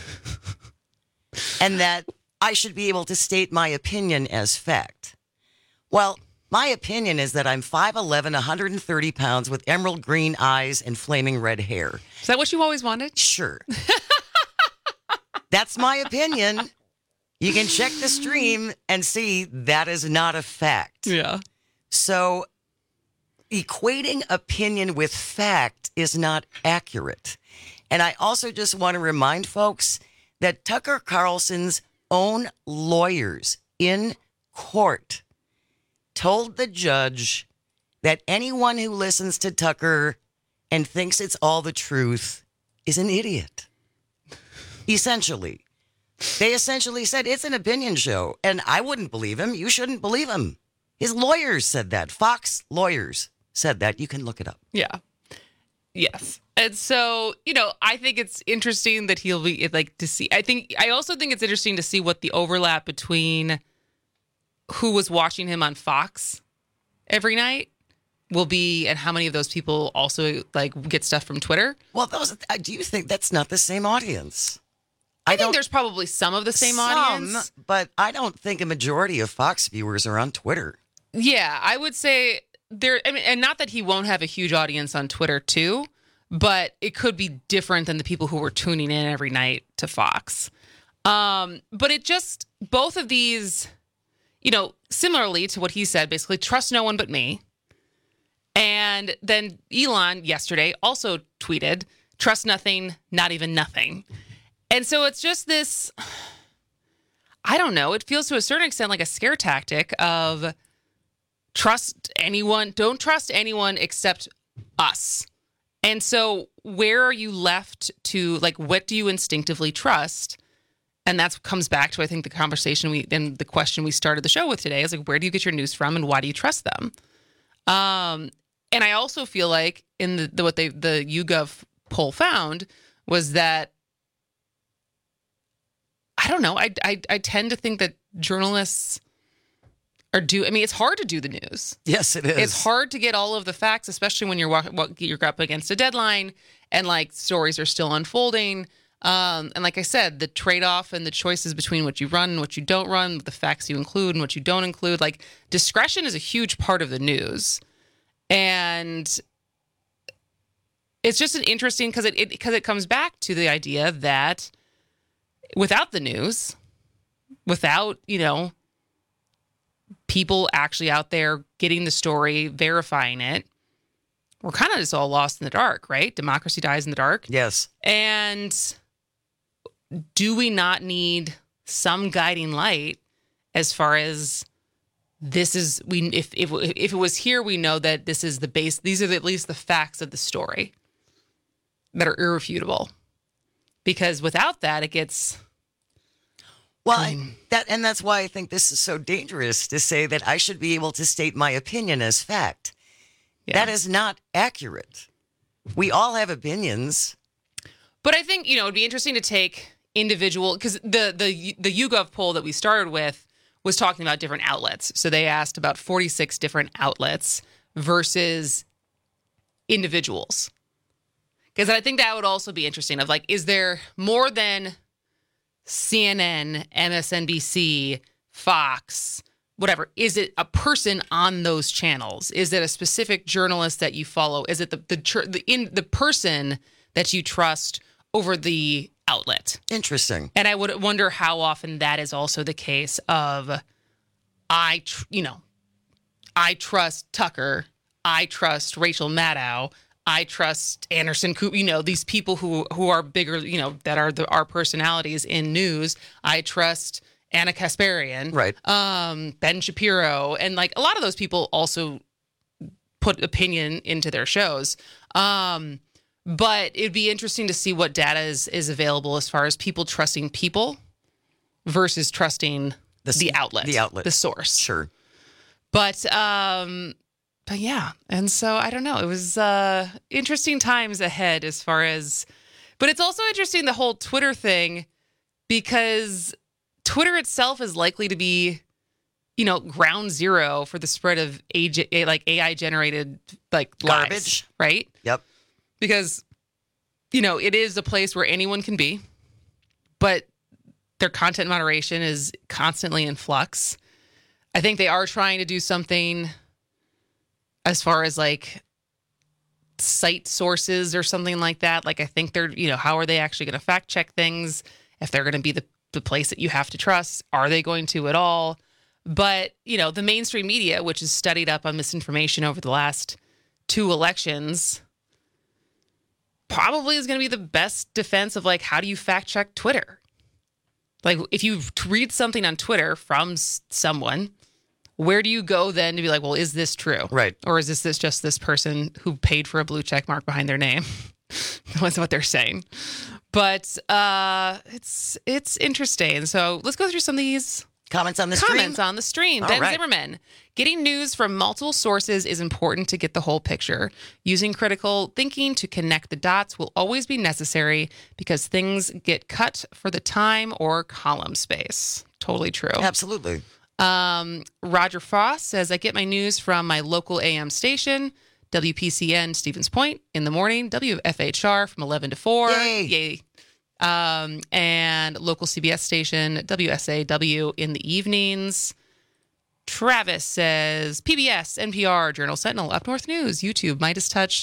U: And that I should be able to state my opinion as fact. Well, my opinion is that I'm five eleven, one hundred thirty pounds with emerald green eyes and flaming red hair.
T: Is that what you always wanted?
U: Sure. That's my opinion. You can check the stream and see that is not a fact.
T: Yeah.
U: So equating opinion with fact is not accurate. And I also just want to remind folks that Tucker Carlson's own lawyers in court told the judge that anyone who listens to Tucker and thinks it's all the truth is an idiot. Essentially. They essentially said it's an opinion show, and I wouldn't believe him. You shouldn't believe him. His lawyers said that. Fox lawyers said that. You can look it up.
T: Yeah. Yes. And so, you know, I think it's interesting that he'll be like to see. I think I also think it's interesting to see what the overlap between who was watching him on Fox every night will be, and how many of those people also like get stuff from Twitter.
U: Well, those, do you think that's not the same audience?
T: I, I think there's probably some of the same
U: some,
T: audience,
U: but I don't think a majority of Fox viewers are on Twitter.
T: Yeah, I would say there. I mean, and not that he won't have a huge audience on Twitter too, but it could be different than the people who were tuning in every night to Fox. Um, but it just, both of these, you know, similarly to what he said, basically, trust no one but me. And then Elon yesterday also tweeted, trust nothing, not even nothing. And so it's just this, I don't know, it feels to a certain extent like a scare tactic of trust anyone, don't trust anyone except us. And so where are you left to, like, what do you instinctively trust? And that comes back to, I think, the conversation we and the question we started the show with today is, like, where do you get your news from and why do you trust them? Um, and I also feel like in the, the what they the YouGov poll found was that, I don't know, I, I I tend to think that journalists are do. I mean, it's hard to do the news.
U: Yes, it is.
T: It's hard to get all of the facts, especially when you're walk, you're up against a deadline and like stories are still unfolding. Um, and like I said, the trade-off and the choices between what you run and what you don't run, the facts you include and what you don't include, like discretion is a huge part of the news. And it's just an interesting because it because it, it comes back to the idea that without the news, without, you know, people actually out there getting the story, verifying it, we're kind of just all lost in the dark, right? Democracy dies in the dark.
U: Yes.
T: And do we not need some guiding light as far as this is, we if if if it was here, we know that this is the base, these are at least the facts of the story that are irrefutable. Because without that, it gets...
U: Well, I, that and that's why I think this is so dangerous to say that I should be able to state my opinion as fact. Yeah. That is not accurate. We all have opinions.
T: But I think, you know, it'd be interesting to take individual, because the, the, the YouGov poll that we started with was talking about different outlets. So they asked about forty-six different outlets versus individuals. Because I think that would also be interesting of like, is there more than C N N, M S N B C, Fox, whatever? Is it a person on those channels? Is it a specific journalist that you follow? Is it the the the, in, the person that you trust over the outlet?
U: Interesting.
T: And I would wonder how often that is also the case of, I, tr- you know, I trust Tucker, I trust Rachel Maddow, I trust Anderson Cooper, you know, these people who who are bigger, you know, that are the, our personalities in news. I trust Anna Kasparian,
U: right?
T: Um, Ben Shapiro, and like a lot of those people also put opinion into their shows. Um, but it'd be interesting to see what data is is available as far as people trusting people versus trusting the, the outlet,
U: the outlet,
T: the source.
U: Sure,
T: but um. But yeah, and so I don't know. It was uh, interesting times ahead as far as, but it's also interesting the whole Twitter thing because Twitter itself is likely to be, you know, ground zero for the spread of A I, like A I generated like
U: garbage,
T: lies, right?
U: Yep.
T: Because, you know, it is a place where anyone can be, but their content moderation is constantly in flux. I think they are trying to do something as far as like site sources or something like that. Like, I think they're, you know, how are they actually going to fact check things? If they're going to be the, the place that you have to trust, are they going to at all? But, you know, the mainstream media, which has studied up on misinformation over the last two elections, probably is going to be the best defense of like, how do you fact check Twitter? Like, if you read something on Twitter from s- someone, where do you go then to be like, well, is this true?
U: Right.
T: Or is this, this just this person who paid for a blue check mark behind their name? That's what they're saying. But uh, it's it's interesting. So let's go through some of these
U: comments on the
T: comments
U: stream.
T: on the stream.
U: All
T: Ben
U: right.
T: Zimmerman. Getting news from multiple sources is important to get the whole picture. Using critical thinking to connect the dots will always be necessary because things get cut for the time or column space. Totally true.
U: Absolutely.
T: Um, Roger Foss says, I get my news from my local A M station, W P C N Stevens Point in the morning, W F H R from eleven to four.
U: Yay.
T: Yay. Um, and local C B S station, W S A W in the evenings. Travis says, P B S, N P R, Journal Sentinel, Up North News, YouTube, Midas Touch,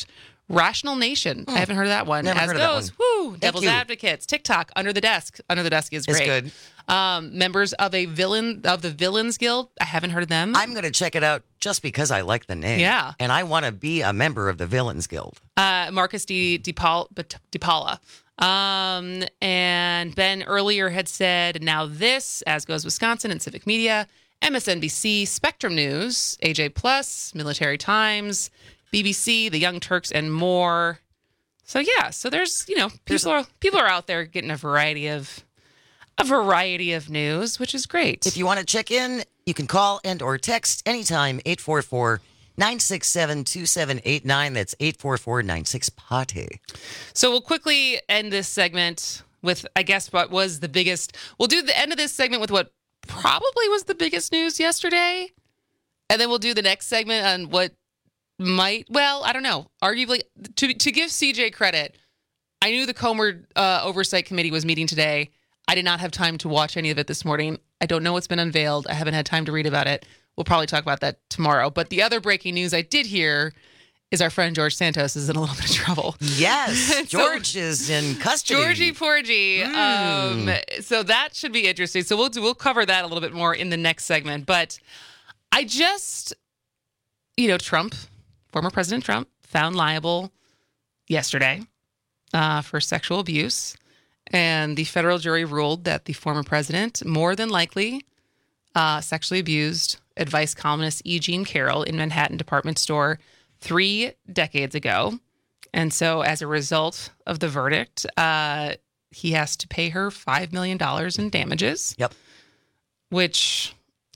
T: Rational Nation. I haven't heard of that one.
U: Never
T: As
U: heard of that
T: goes,
U: one.
T: woo, Devil's
U: you.
T: Advocates, TikTok, Under the Desk. Under the Desk is
U: It's
T: great.
U: good.
T: Um, members of a villain of the Villains Guild. I haven't heard of them.
U: I'm going to check it out just because I like the name.
T: Yeah.
U: And I want to be a member of the Villains Guild.
T: Uh, Marcus Di Di Paul- Di Paula. Um, and Ben earlier had said, now this, As Goes Wisconsin and Civic Media, M S N B C, Spectrum News, A J Plus, Military Times, B B C, The Young Turks, and more. So yeah, so there's, you know, people are people are out there getting a variety of a variety of news, which is great.
U: If you want to check in, you can call and or text anytime, eight four four, nine six seven, two seven eight nine. That's eight four four, nine six, P A T E.
T: So we'll quickly end this segment with, I guess, what was the biggest. We'll do the end of this segment with what probably was the biggest news yesterday. And then we'll do the next segment on what might, well, I don't know. Arguably, to to give C J credit, I knew the Comer uh, Oversight Committee was meeting today. I did not have time to watch any of it this morning. I don't know what's been unveiled. I haven't had time to read about it. We'll probably talk about that tomorrow. But the other breaking news I did hear is our friend George Santos is in a little bit of trouble.
U: Yes,
T: So-
U: George is in custody.
T: Georgie Porgy.
U: Mm.
T: Um, so that should be interesting. So we'll do, we'll cover that a little bit more in the next segment. But I just, you know, Trump, former President Trump, found liable yesterday uh, for sexual abuse. And the federal jury ruled that the former president more than likely uh, sexually abused advice columnist E. Jean Carroll in Manhattan department store three decades ago. And so as a result of the verdict, uh, he has to pay her five million dollars in damages.
U: Yep.
T: Which,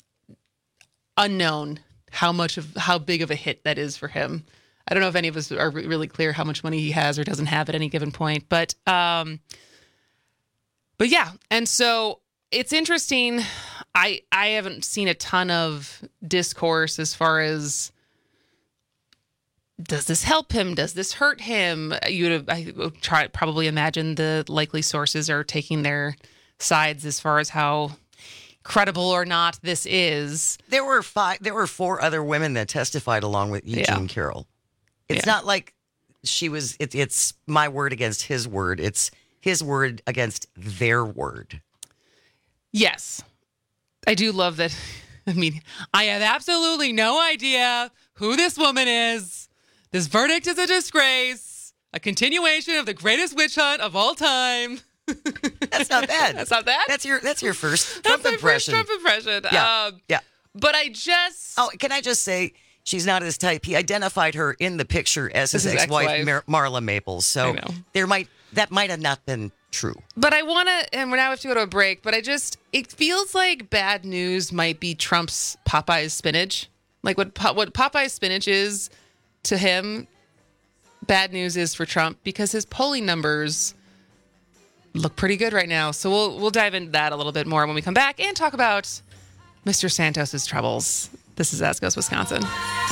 T: unknown how much of, how big of a hit that is for him. I don't know if any of us are re- really clear how much money he has or doesn't have at any given point. But, um, but yeah. And so it's interesting. I, I haven't seen a ton of discourse as far as, does this help him? Does this hurt him? You would, I would try, probably imagine the likely sources are taking their sides as far as how credible or not this is.
U: There were five. There were four other women that testified along with Eugene
T: Yeah.
U: Carroll. It's
T: Yeah.
U: not like she was. It, it's my word against his word. It's his word against their word.
T: Yes. I do love that. I mean, I have absolutely no idea who this woman is. This verdict is a disgrace, a continuation of the greatest witch hunt of all time.
U: That's not bad.
T: That's not bad.
U: That's your. That's your first
T: That's
U: Trump
T: my
U: impression.
T: first Trump impression.
U: Yeah.
T: Um,
U: yeah.
T: But I just.
U: Oh, can I just say she's not his type? He identified her in the picture as his
T: As his
U: ex-wife,
T: ex-wife.
U: Mar- Marla Maples. So
T: I know.
U: there might that might have not been true.
T: But I want to, and now we have to go to a break, but I just, it feels like bad news might be Trump's Popeye's spinach. Like what, Po- what Popeye's spinach is to him, bad news is for Trump because his polling numbers look pretty good right now. So we'll, we'll dive into that a little bit more when we come back and talk about Mister Santos's troubles. This is As Goes Wisconsin.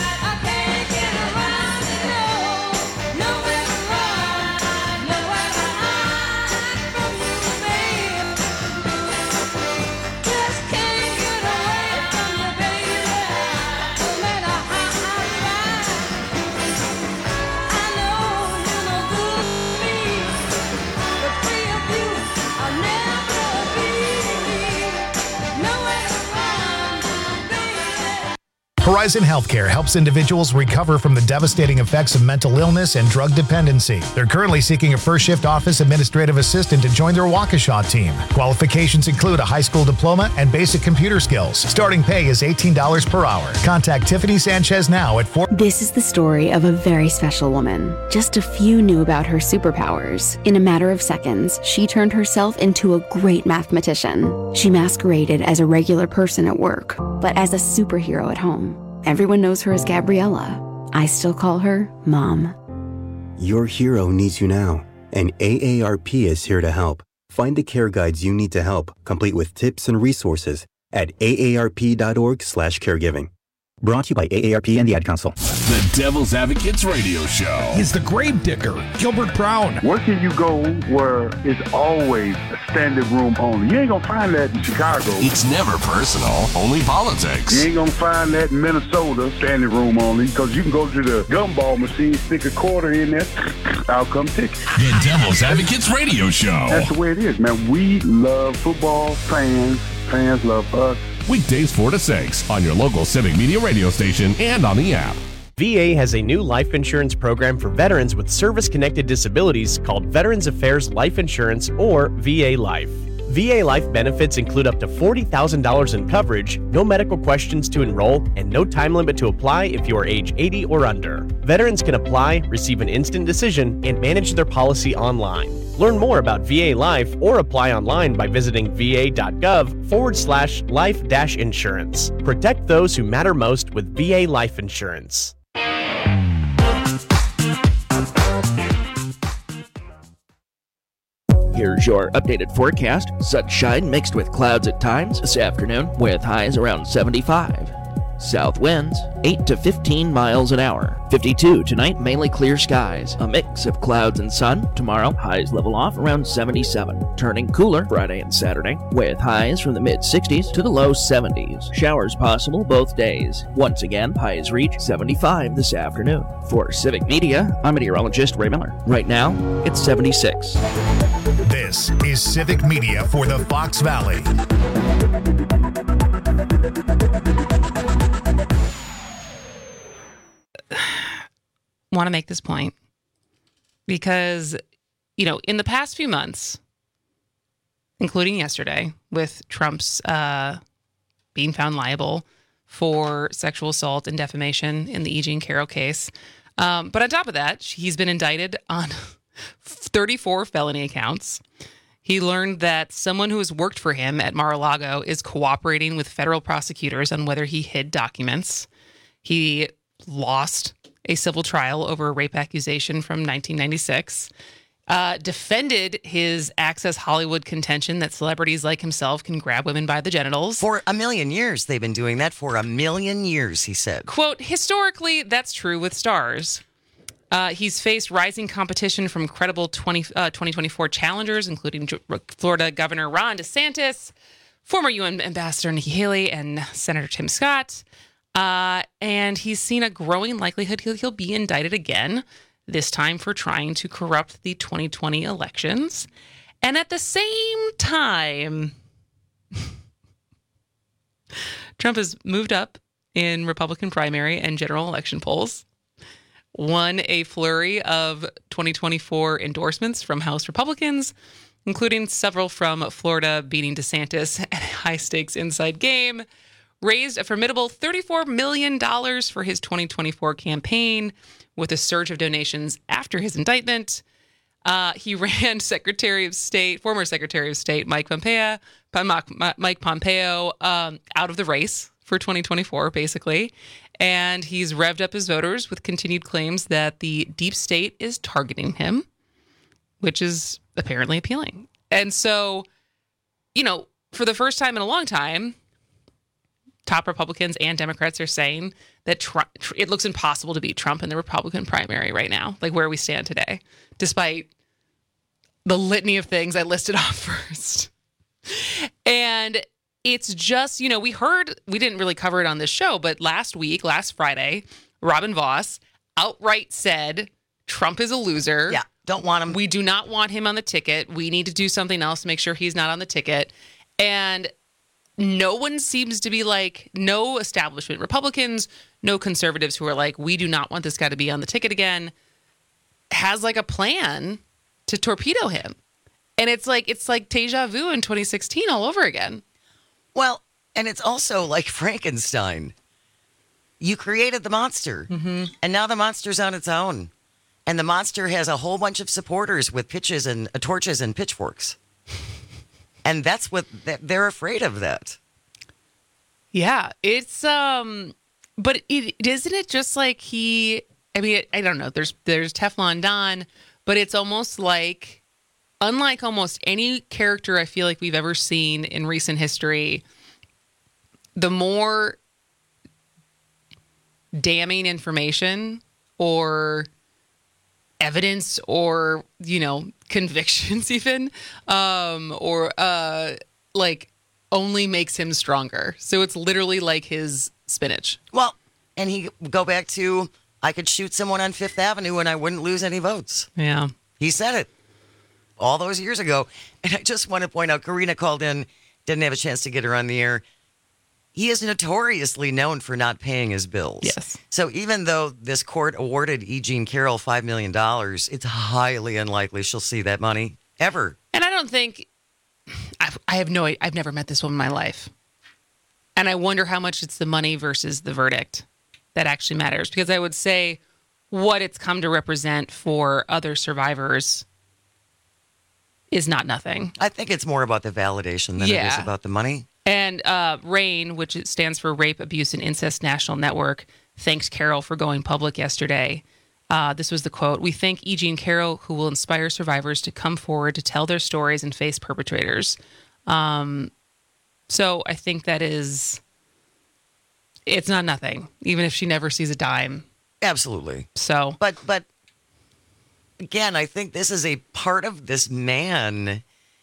I: Horizon Healthcare helps individuals recover from the devastating effects of mental illness and drug dependency. They're currently seeking a first shift office administrative assistant to join their Waukesha team. Qualifications include a high school diploma and basic computer skills. Starting pay is eighteen dollars per hour. Contact Tiffany Sanchez now at four.
W: This is the story of a very special woman. Just a few knew about her superpowers. In a matter of seconds, she turned herself into a great mathematician. She masqueraded as a regular person at work, but as a superhero at home. Everyone knows her as Gabriella. I still call her Mom.
L: Your hero needs you now, and A A R P is here to help. Find the care guides you need to help, complete with tips and resources at A A R P dot org slash caregiving.
M: Brought to you by A A R P and the Ad Council.
N: The Devil's Advocates Radio Show.
O: He's the grave digger, Gilbert Brown.
P: Where can you go where it's always standing room only? You ain't gonna find that in Chicago.
N: It's never personal, only politics.
P: You ain't gonna find that in Minnesota, standing room only, because you can go to the gumball machine, stick a quarter in there, out come ticket.
N: The Devil's Advocates Radio Show.
P: That's the way it is, man. We love football, fans, fans love us.
N: Weekdays four to six on your local Civic Media radio station and on the app.
J: V A has a new life insurance program for veterans with service-connected disabilities called Veterans Affairs Life Insurance, or V A Life. V A Life benefits include up to forty thousand dollars in coverage, no medical questions to enroll, and no time limit to apply if you are age eighty or under. Veterans can apply, receive an instant decision, and manage their policy online. Learn more about V A Life or apply online by visiting va.gov forward slash life dash insurance. Protect those who matter most with V A Life Insurance.
B: Here's your updated forecast. Sunshine mixed with clouds at times this afternoon with highs around seventy-five. South winds eight to fifteen miles an hour. fifty-two tonight, mainly clear skies. A mix of clouds and sun. Tomorrow, highs level off around seventy-seven. Turning cooler Friday and Saturday with highs from the mid sixties to the low seventies. Showers possible both days. Once again, highs reach seventy-five this afternoon. For Civic Media, I'm meteorologist Ray Miller. Right now, it's seventy-six.
I: This is Civic Media for the Fox Valley.
T: Want to make this point because, you know, in the past few months, including yesterday with Trump's uh, being found liable for sexual assault and defamation in the E. Jean Carroll case. Um, but on top of that, he's been indicted on thirty-four felony counts. He learned that someone who has worked for him at Mar-a-Lago is cooperating with federal prosecutors on whether he hid documents. He lost a civil trial over a rape accusation from nineteen ninety-six, uh, defended his Access Hollywood contention that celebrities like himself can grab women by the genitals.
U: For a million years, they've been doing that for a million years, he said.
T: Quote, historically, that's true with stars. Uh, he's faced rising competition from credible twenty, uh, twenty twenty-four challengers, including Florida Governor Ron DeSantis, former U N Ambassador Nikki Haley, and Senator Tim Scott. Uh, and he's seen a growing likelihood he'll, he'll be indicted again, this time for trying to corrupt the twenty twenty elections. And at the same time, Trump has moved up in Republican primary and general election polls, won a flurry of twenty twenty-four endorsements from House Republicans, including several from Florida beating DeSantis at a high-stakes inside game, raised a formidable thirty-four million dollars for his twenty twenty-four campaign with a surge of donations after his indictment. Uh, he ran Secretary of State, former Secretary of State Mike Pompeo, Mike Pompeo um, out of the race for twenty twenty-four, basically. And he's revved up his voters with continued claims that the deep state is targeting him, which is apparently appealing. And so, you know, for the first time in a long time, top Republicans and Democrats are saying that Trump, it looks impossible to beat Trump in the Republican primary right now, like where we stand today, despite the litany of things I listed off first. And it's just, you know, we heard, we didn't really cover it on this show, but last week, last Friday, Robin Vos outright said Trump is a loser.
U: Yeah, don't want him.
T: We do not want him on the ticket. We need to do something else to make sure he's not on the ticket. And no one seems to be like, no establishment Republicans, no conservatives who are like, we do not want this guy to be on the ticket again, has like a plan to torpedo him. And it's like, it's like deja vu in twenty sixteen all over again.
U: Well, and it's also like Frankenstein. You created the monster,
T: mm-hmm.
U: and now the monster's on its own. And the monster has a whole bunch of supporters with pitches and uh, torches and pitchforks. And that's what they're afraid of that.
T: Yeah, it's um but it isn't it just like he I mean I don't know, there's there's Teflon Don, but it's almost like unlike almost any character I feel like we've ever seen in recent history, the more damning information or evidence or, you know, convictions even, um, or uh, like only makes him stronger. So it's literally like his spinach.
U: Well, and he go back to, I could shoot someone on Fifth Avenue and I wouldn't lose any votes.
T: Yeah.
U: He said it all those years ago. And I just want to point out, Karina called in, didn't have a chance to get her on the air. He is notoriously known for not paying his bills.
T: Yes.
U: So even though this court awarded E. Jean Carroll five million dollars, it's highly unlikely she'll see that money ever.
T: And I don't think, I've, I have no, I've never met this woman in my life. And I wonder how much it's the money versus the verdict that actually matters. Because I would say what it's come to represent for other survivors is not nothing.
U: I think it's more about the validation than
T: Yeah.
U: it is about the money.
T: And uh, RAIN, which it stands for Rape, Abuse, and Incest National Network, thanked Carroll for going public yesterday. Uh, this was the quote: "We thank E. Jean Carroll, who will inspire survivors to come forward to tell their stories and face perpetrators." Um, so I think that is, it's not nothing, even if she never sees a dime.
U: Absolutely.
T: So,
U: but but again, I think this is a part of this man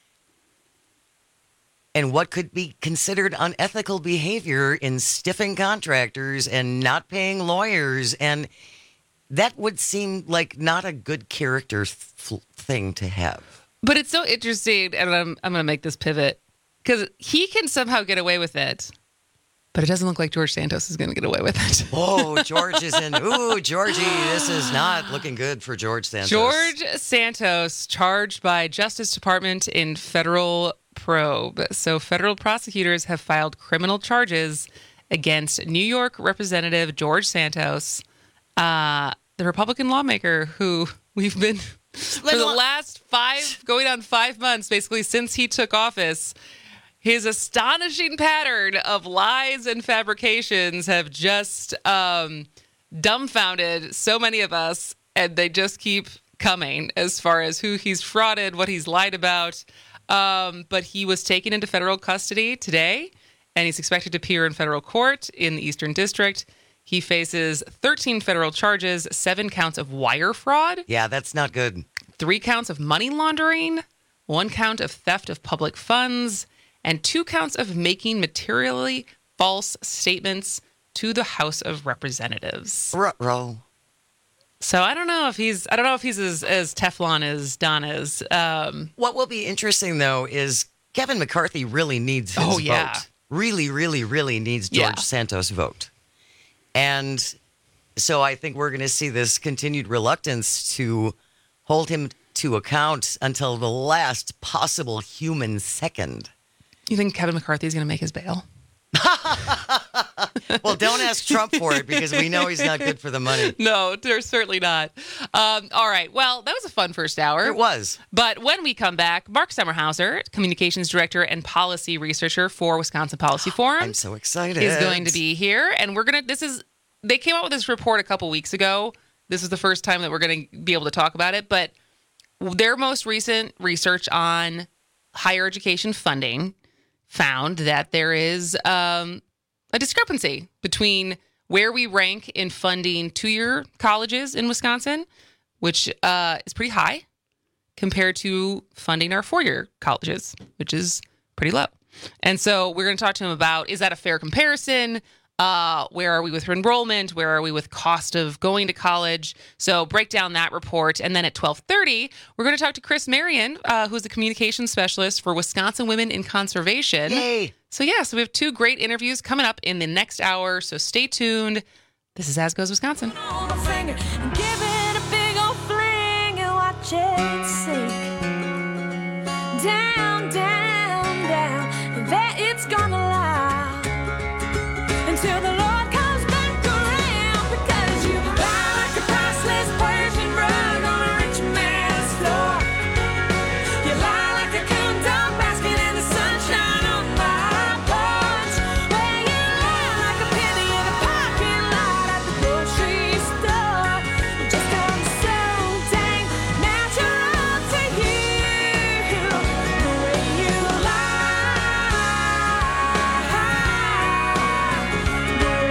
U: and what could be considered unethical behavior in stiffing contractors and not paying lawyers. And that would seem like not a good character th- thing to have.
T: But it's so interesting, and I'm, I'm going to make this pivot, because he can somehow get away with it, but it doesn't look like George Santos is going to get away with it.
U: Oh, George is in. Ooh, Georgie, this is not looking good for George Santos.
T: George Santos charged by Justice Department in federal probe. So federal prosecutors have filed criminal charges against New York Representative George Santos, uh, the Republican lawmaker who we've been for the last five, going on five months, basically since he took office. His astonishing pattern of lies and fabrications have just um, dumbfounded so many of us, and they just keep coming as far as who he's frauded, what he's lied about. Um, but he was taken into federal custody today, and he's expected to appear in federal court in the Eastern District. He faces thirteen federal charges, seven counts of wire fraud.
U: Yeah, that's not good.
T: Three counts of money laundering, one count of theft of public funds, and two counts of making materially false statements to the House of Representatives.
U: Ruh-roh.
T: So I don't know if he's I don't know if he's as, as Teflon as Don is. Um,
U: what will be interesting, though, is Kevin McCarthy really needs his
T: oh, yeah.
U: vote. Really, really, really needs George
T: Yeah.
U: Santos' vote. And so I think we're going to see this continued reluctance to hold him to account until the last possible human second.
T: You think Kevin McCarthy is going to make his bail?
U: Well, don't ask Trump for it because we know he's not good for the money.
T: No, they're certainly not. Um, all right. Well, that was a fun first hour.
U: It was.
T: But when we come back, Mark Sommerhauser, Communications Director and Policy Researcher for Wisconsin Policy Forum.
U: I'm so excited.
T: Is going to be here. And we're going to, this is, they came out with this report a couple weeks ago. This is the first time that we're going to be able to talk about it. But their most recent research on higher education funding found that there is um, a discrepancy between where we rank in funding two-year colleges in Wisconsin, which uh, is pretty high, compared to funding our four-year colleges, which is pretty low. And so we're going to talk to him about, is that a fair comparison? Uh, where are we with enrollment? Where are we with cost of going to college? So break down that report. And then at twelve thirty, we're going to talk to Chris Marion, uh, who's the communications specialist for Wisconsin Women in Conservation.
U: Yay.
T: So yeah, so we have two great interviews coming up in the next hour. So stay tuned. This is As Goes Wisconsin.
A: Down, down, down. There it's gonna lie until the Lord comes back around, because you lie like a priceless Persian rug on a rich man's floor. You lie like a coon dog basking in the sunshine on my porch. Well, you lie like a penny in a parking lot at the grocery store. It just comes so dang natural to you, the way you lie. The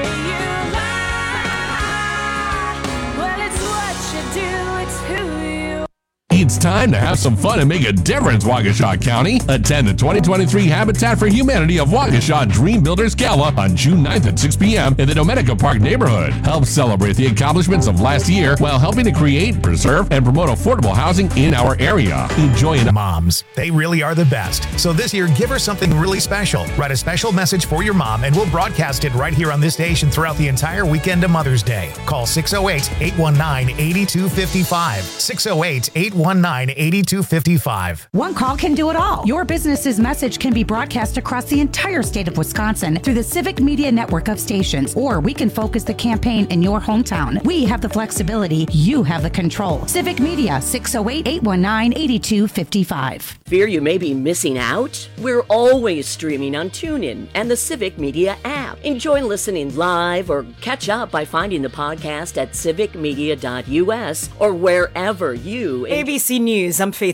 N: It's time to have some fun and make a difference, Waukesha County. Attend the twenty twenty-three Habitat for Humanity of Waukesha Dream Builders Gala on June ninth at six p.m. in the Domenica Park neighborhood. Help celebrate the accomplishments of last year while helping to create, preserve, and promote affordable housing in our area. Enjoy it.
I: Moms, they really are the best. So this year, give her something really special. Write a special message for your mom, and we'll broadcast it right here on this station throughout the entire weekend of Mother's Day. Call six oh eight, eight one nine, eight two five five. six oh eight, eight one nine, eight two five five.
Q: One call can do it all. Your business's message can be broadcast across the entire state of Wisconsin through the Civic Media network of stations, or we can focus the campaign in your hometown. We have the flexibility. You have the control. Civic Media, six oh eight, eight one nine, eight two five five.
X: Fear you may be missing out? We're always streaming on TuneIn and the Civic Media app. Enjoy listening live or catch up by finding the podcast at civic media dot u s or wherever you...
R: A B C News, I'm Faith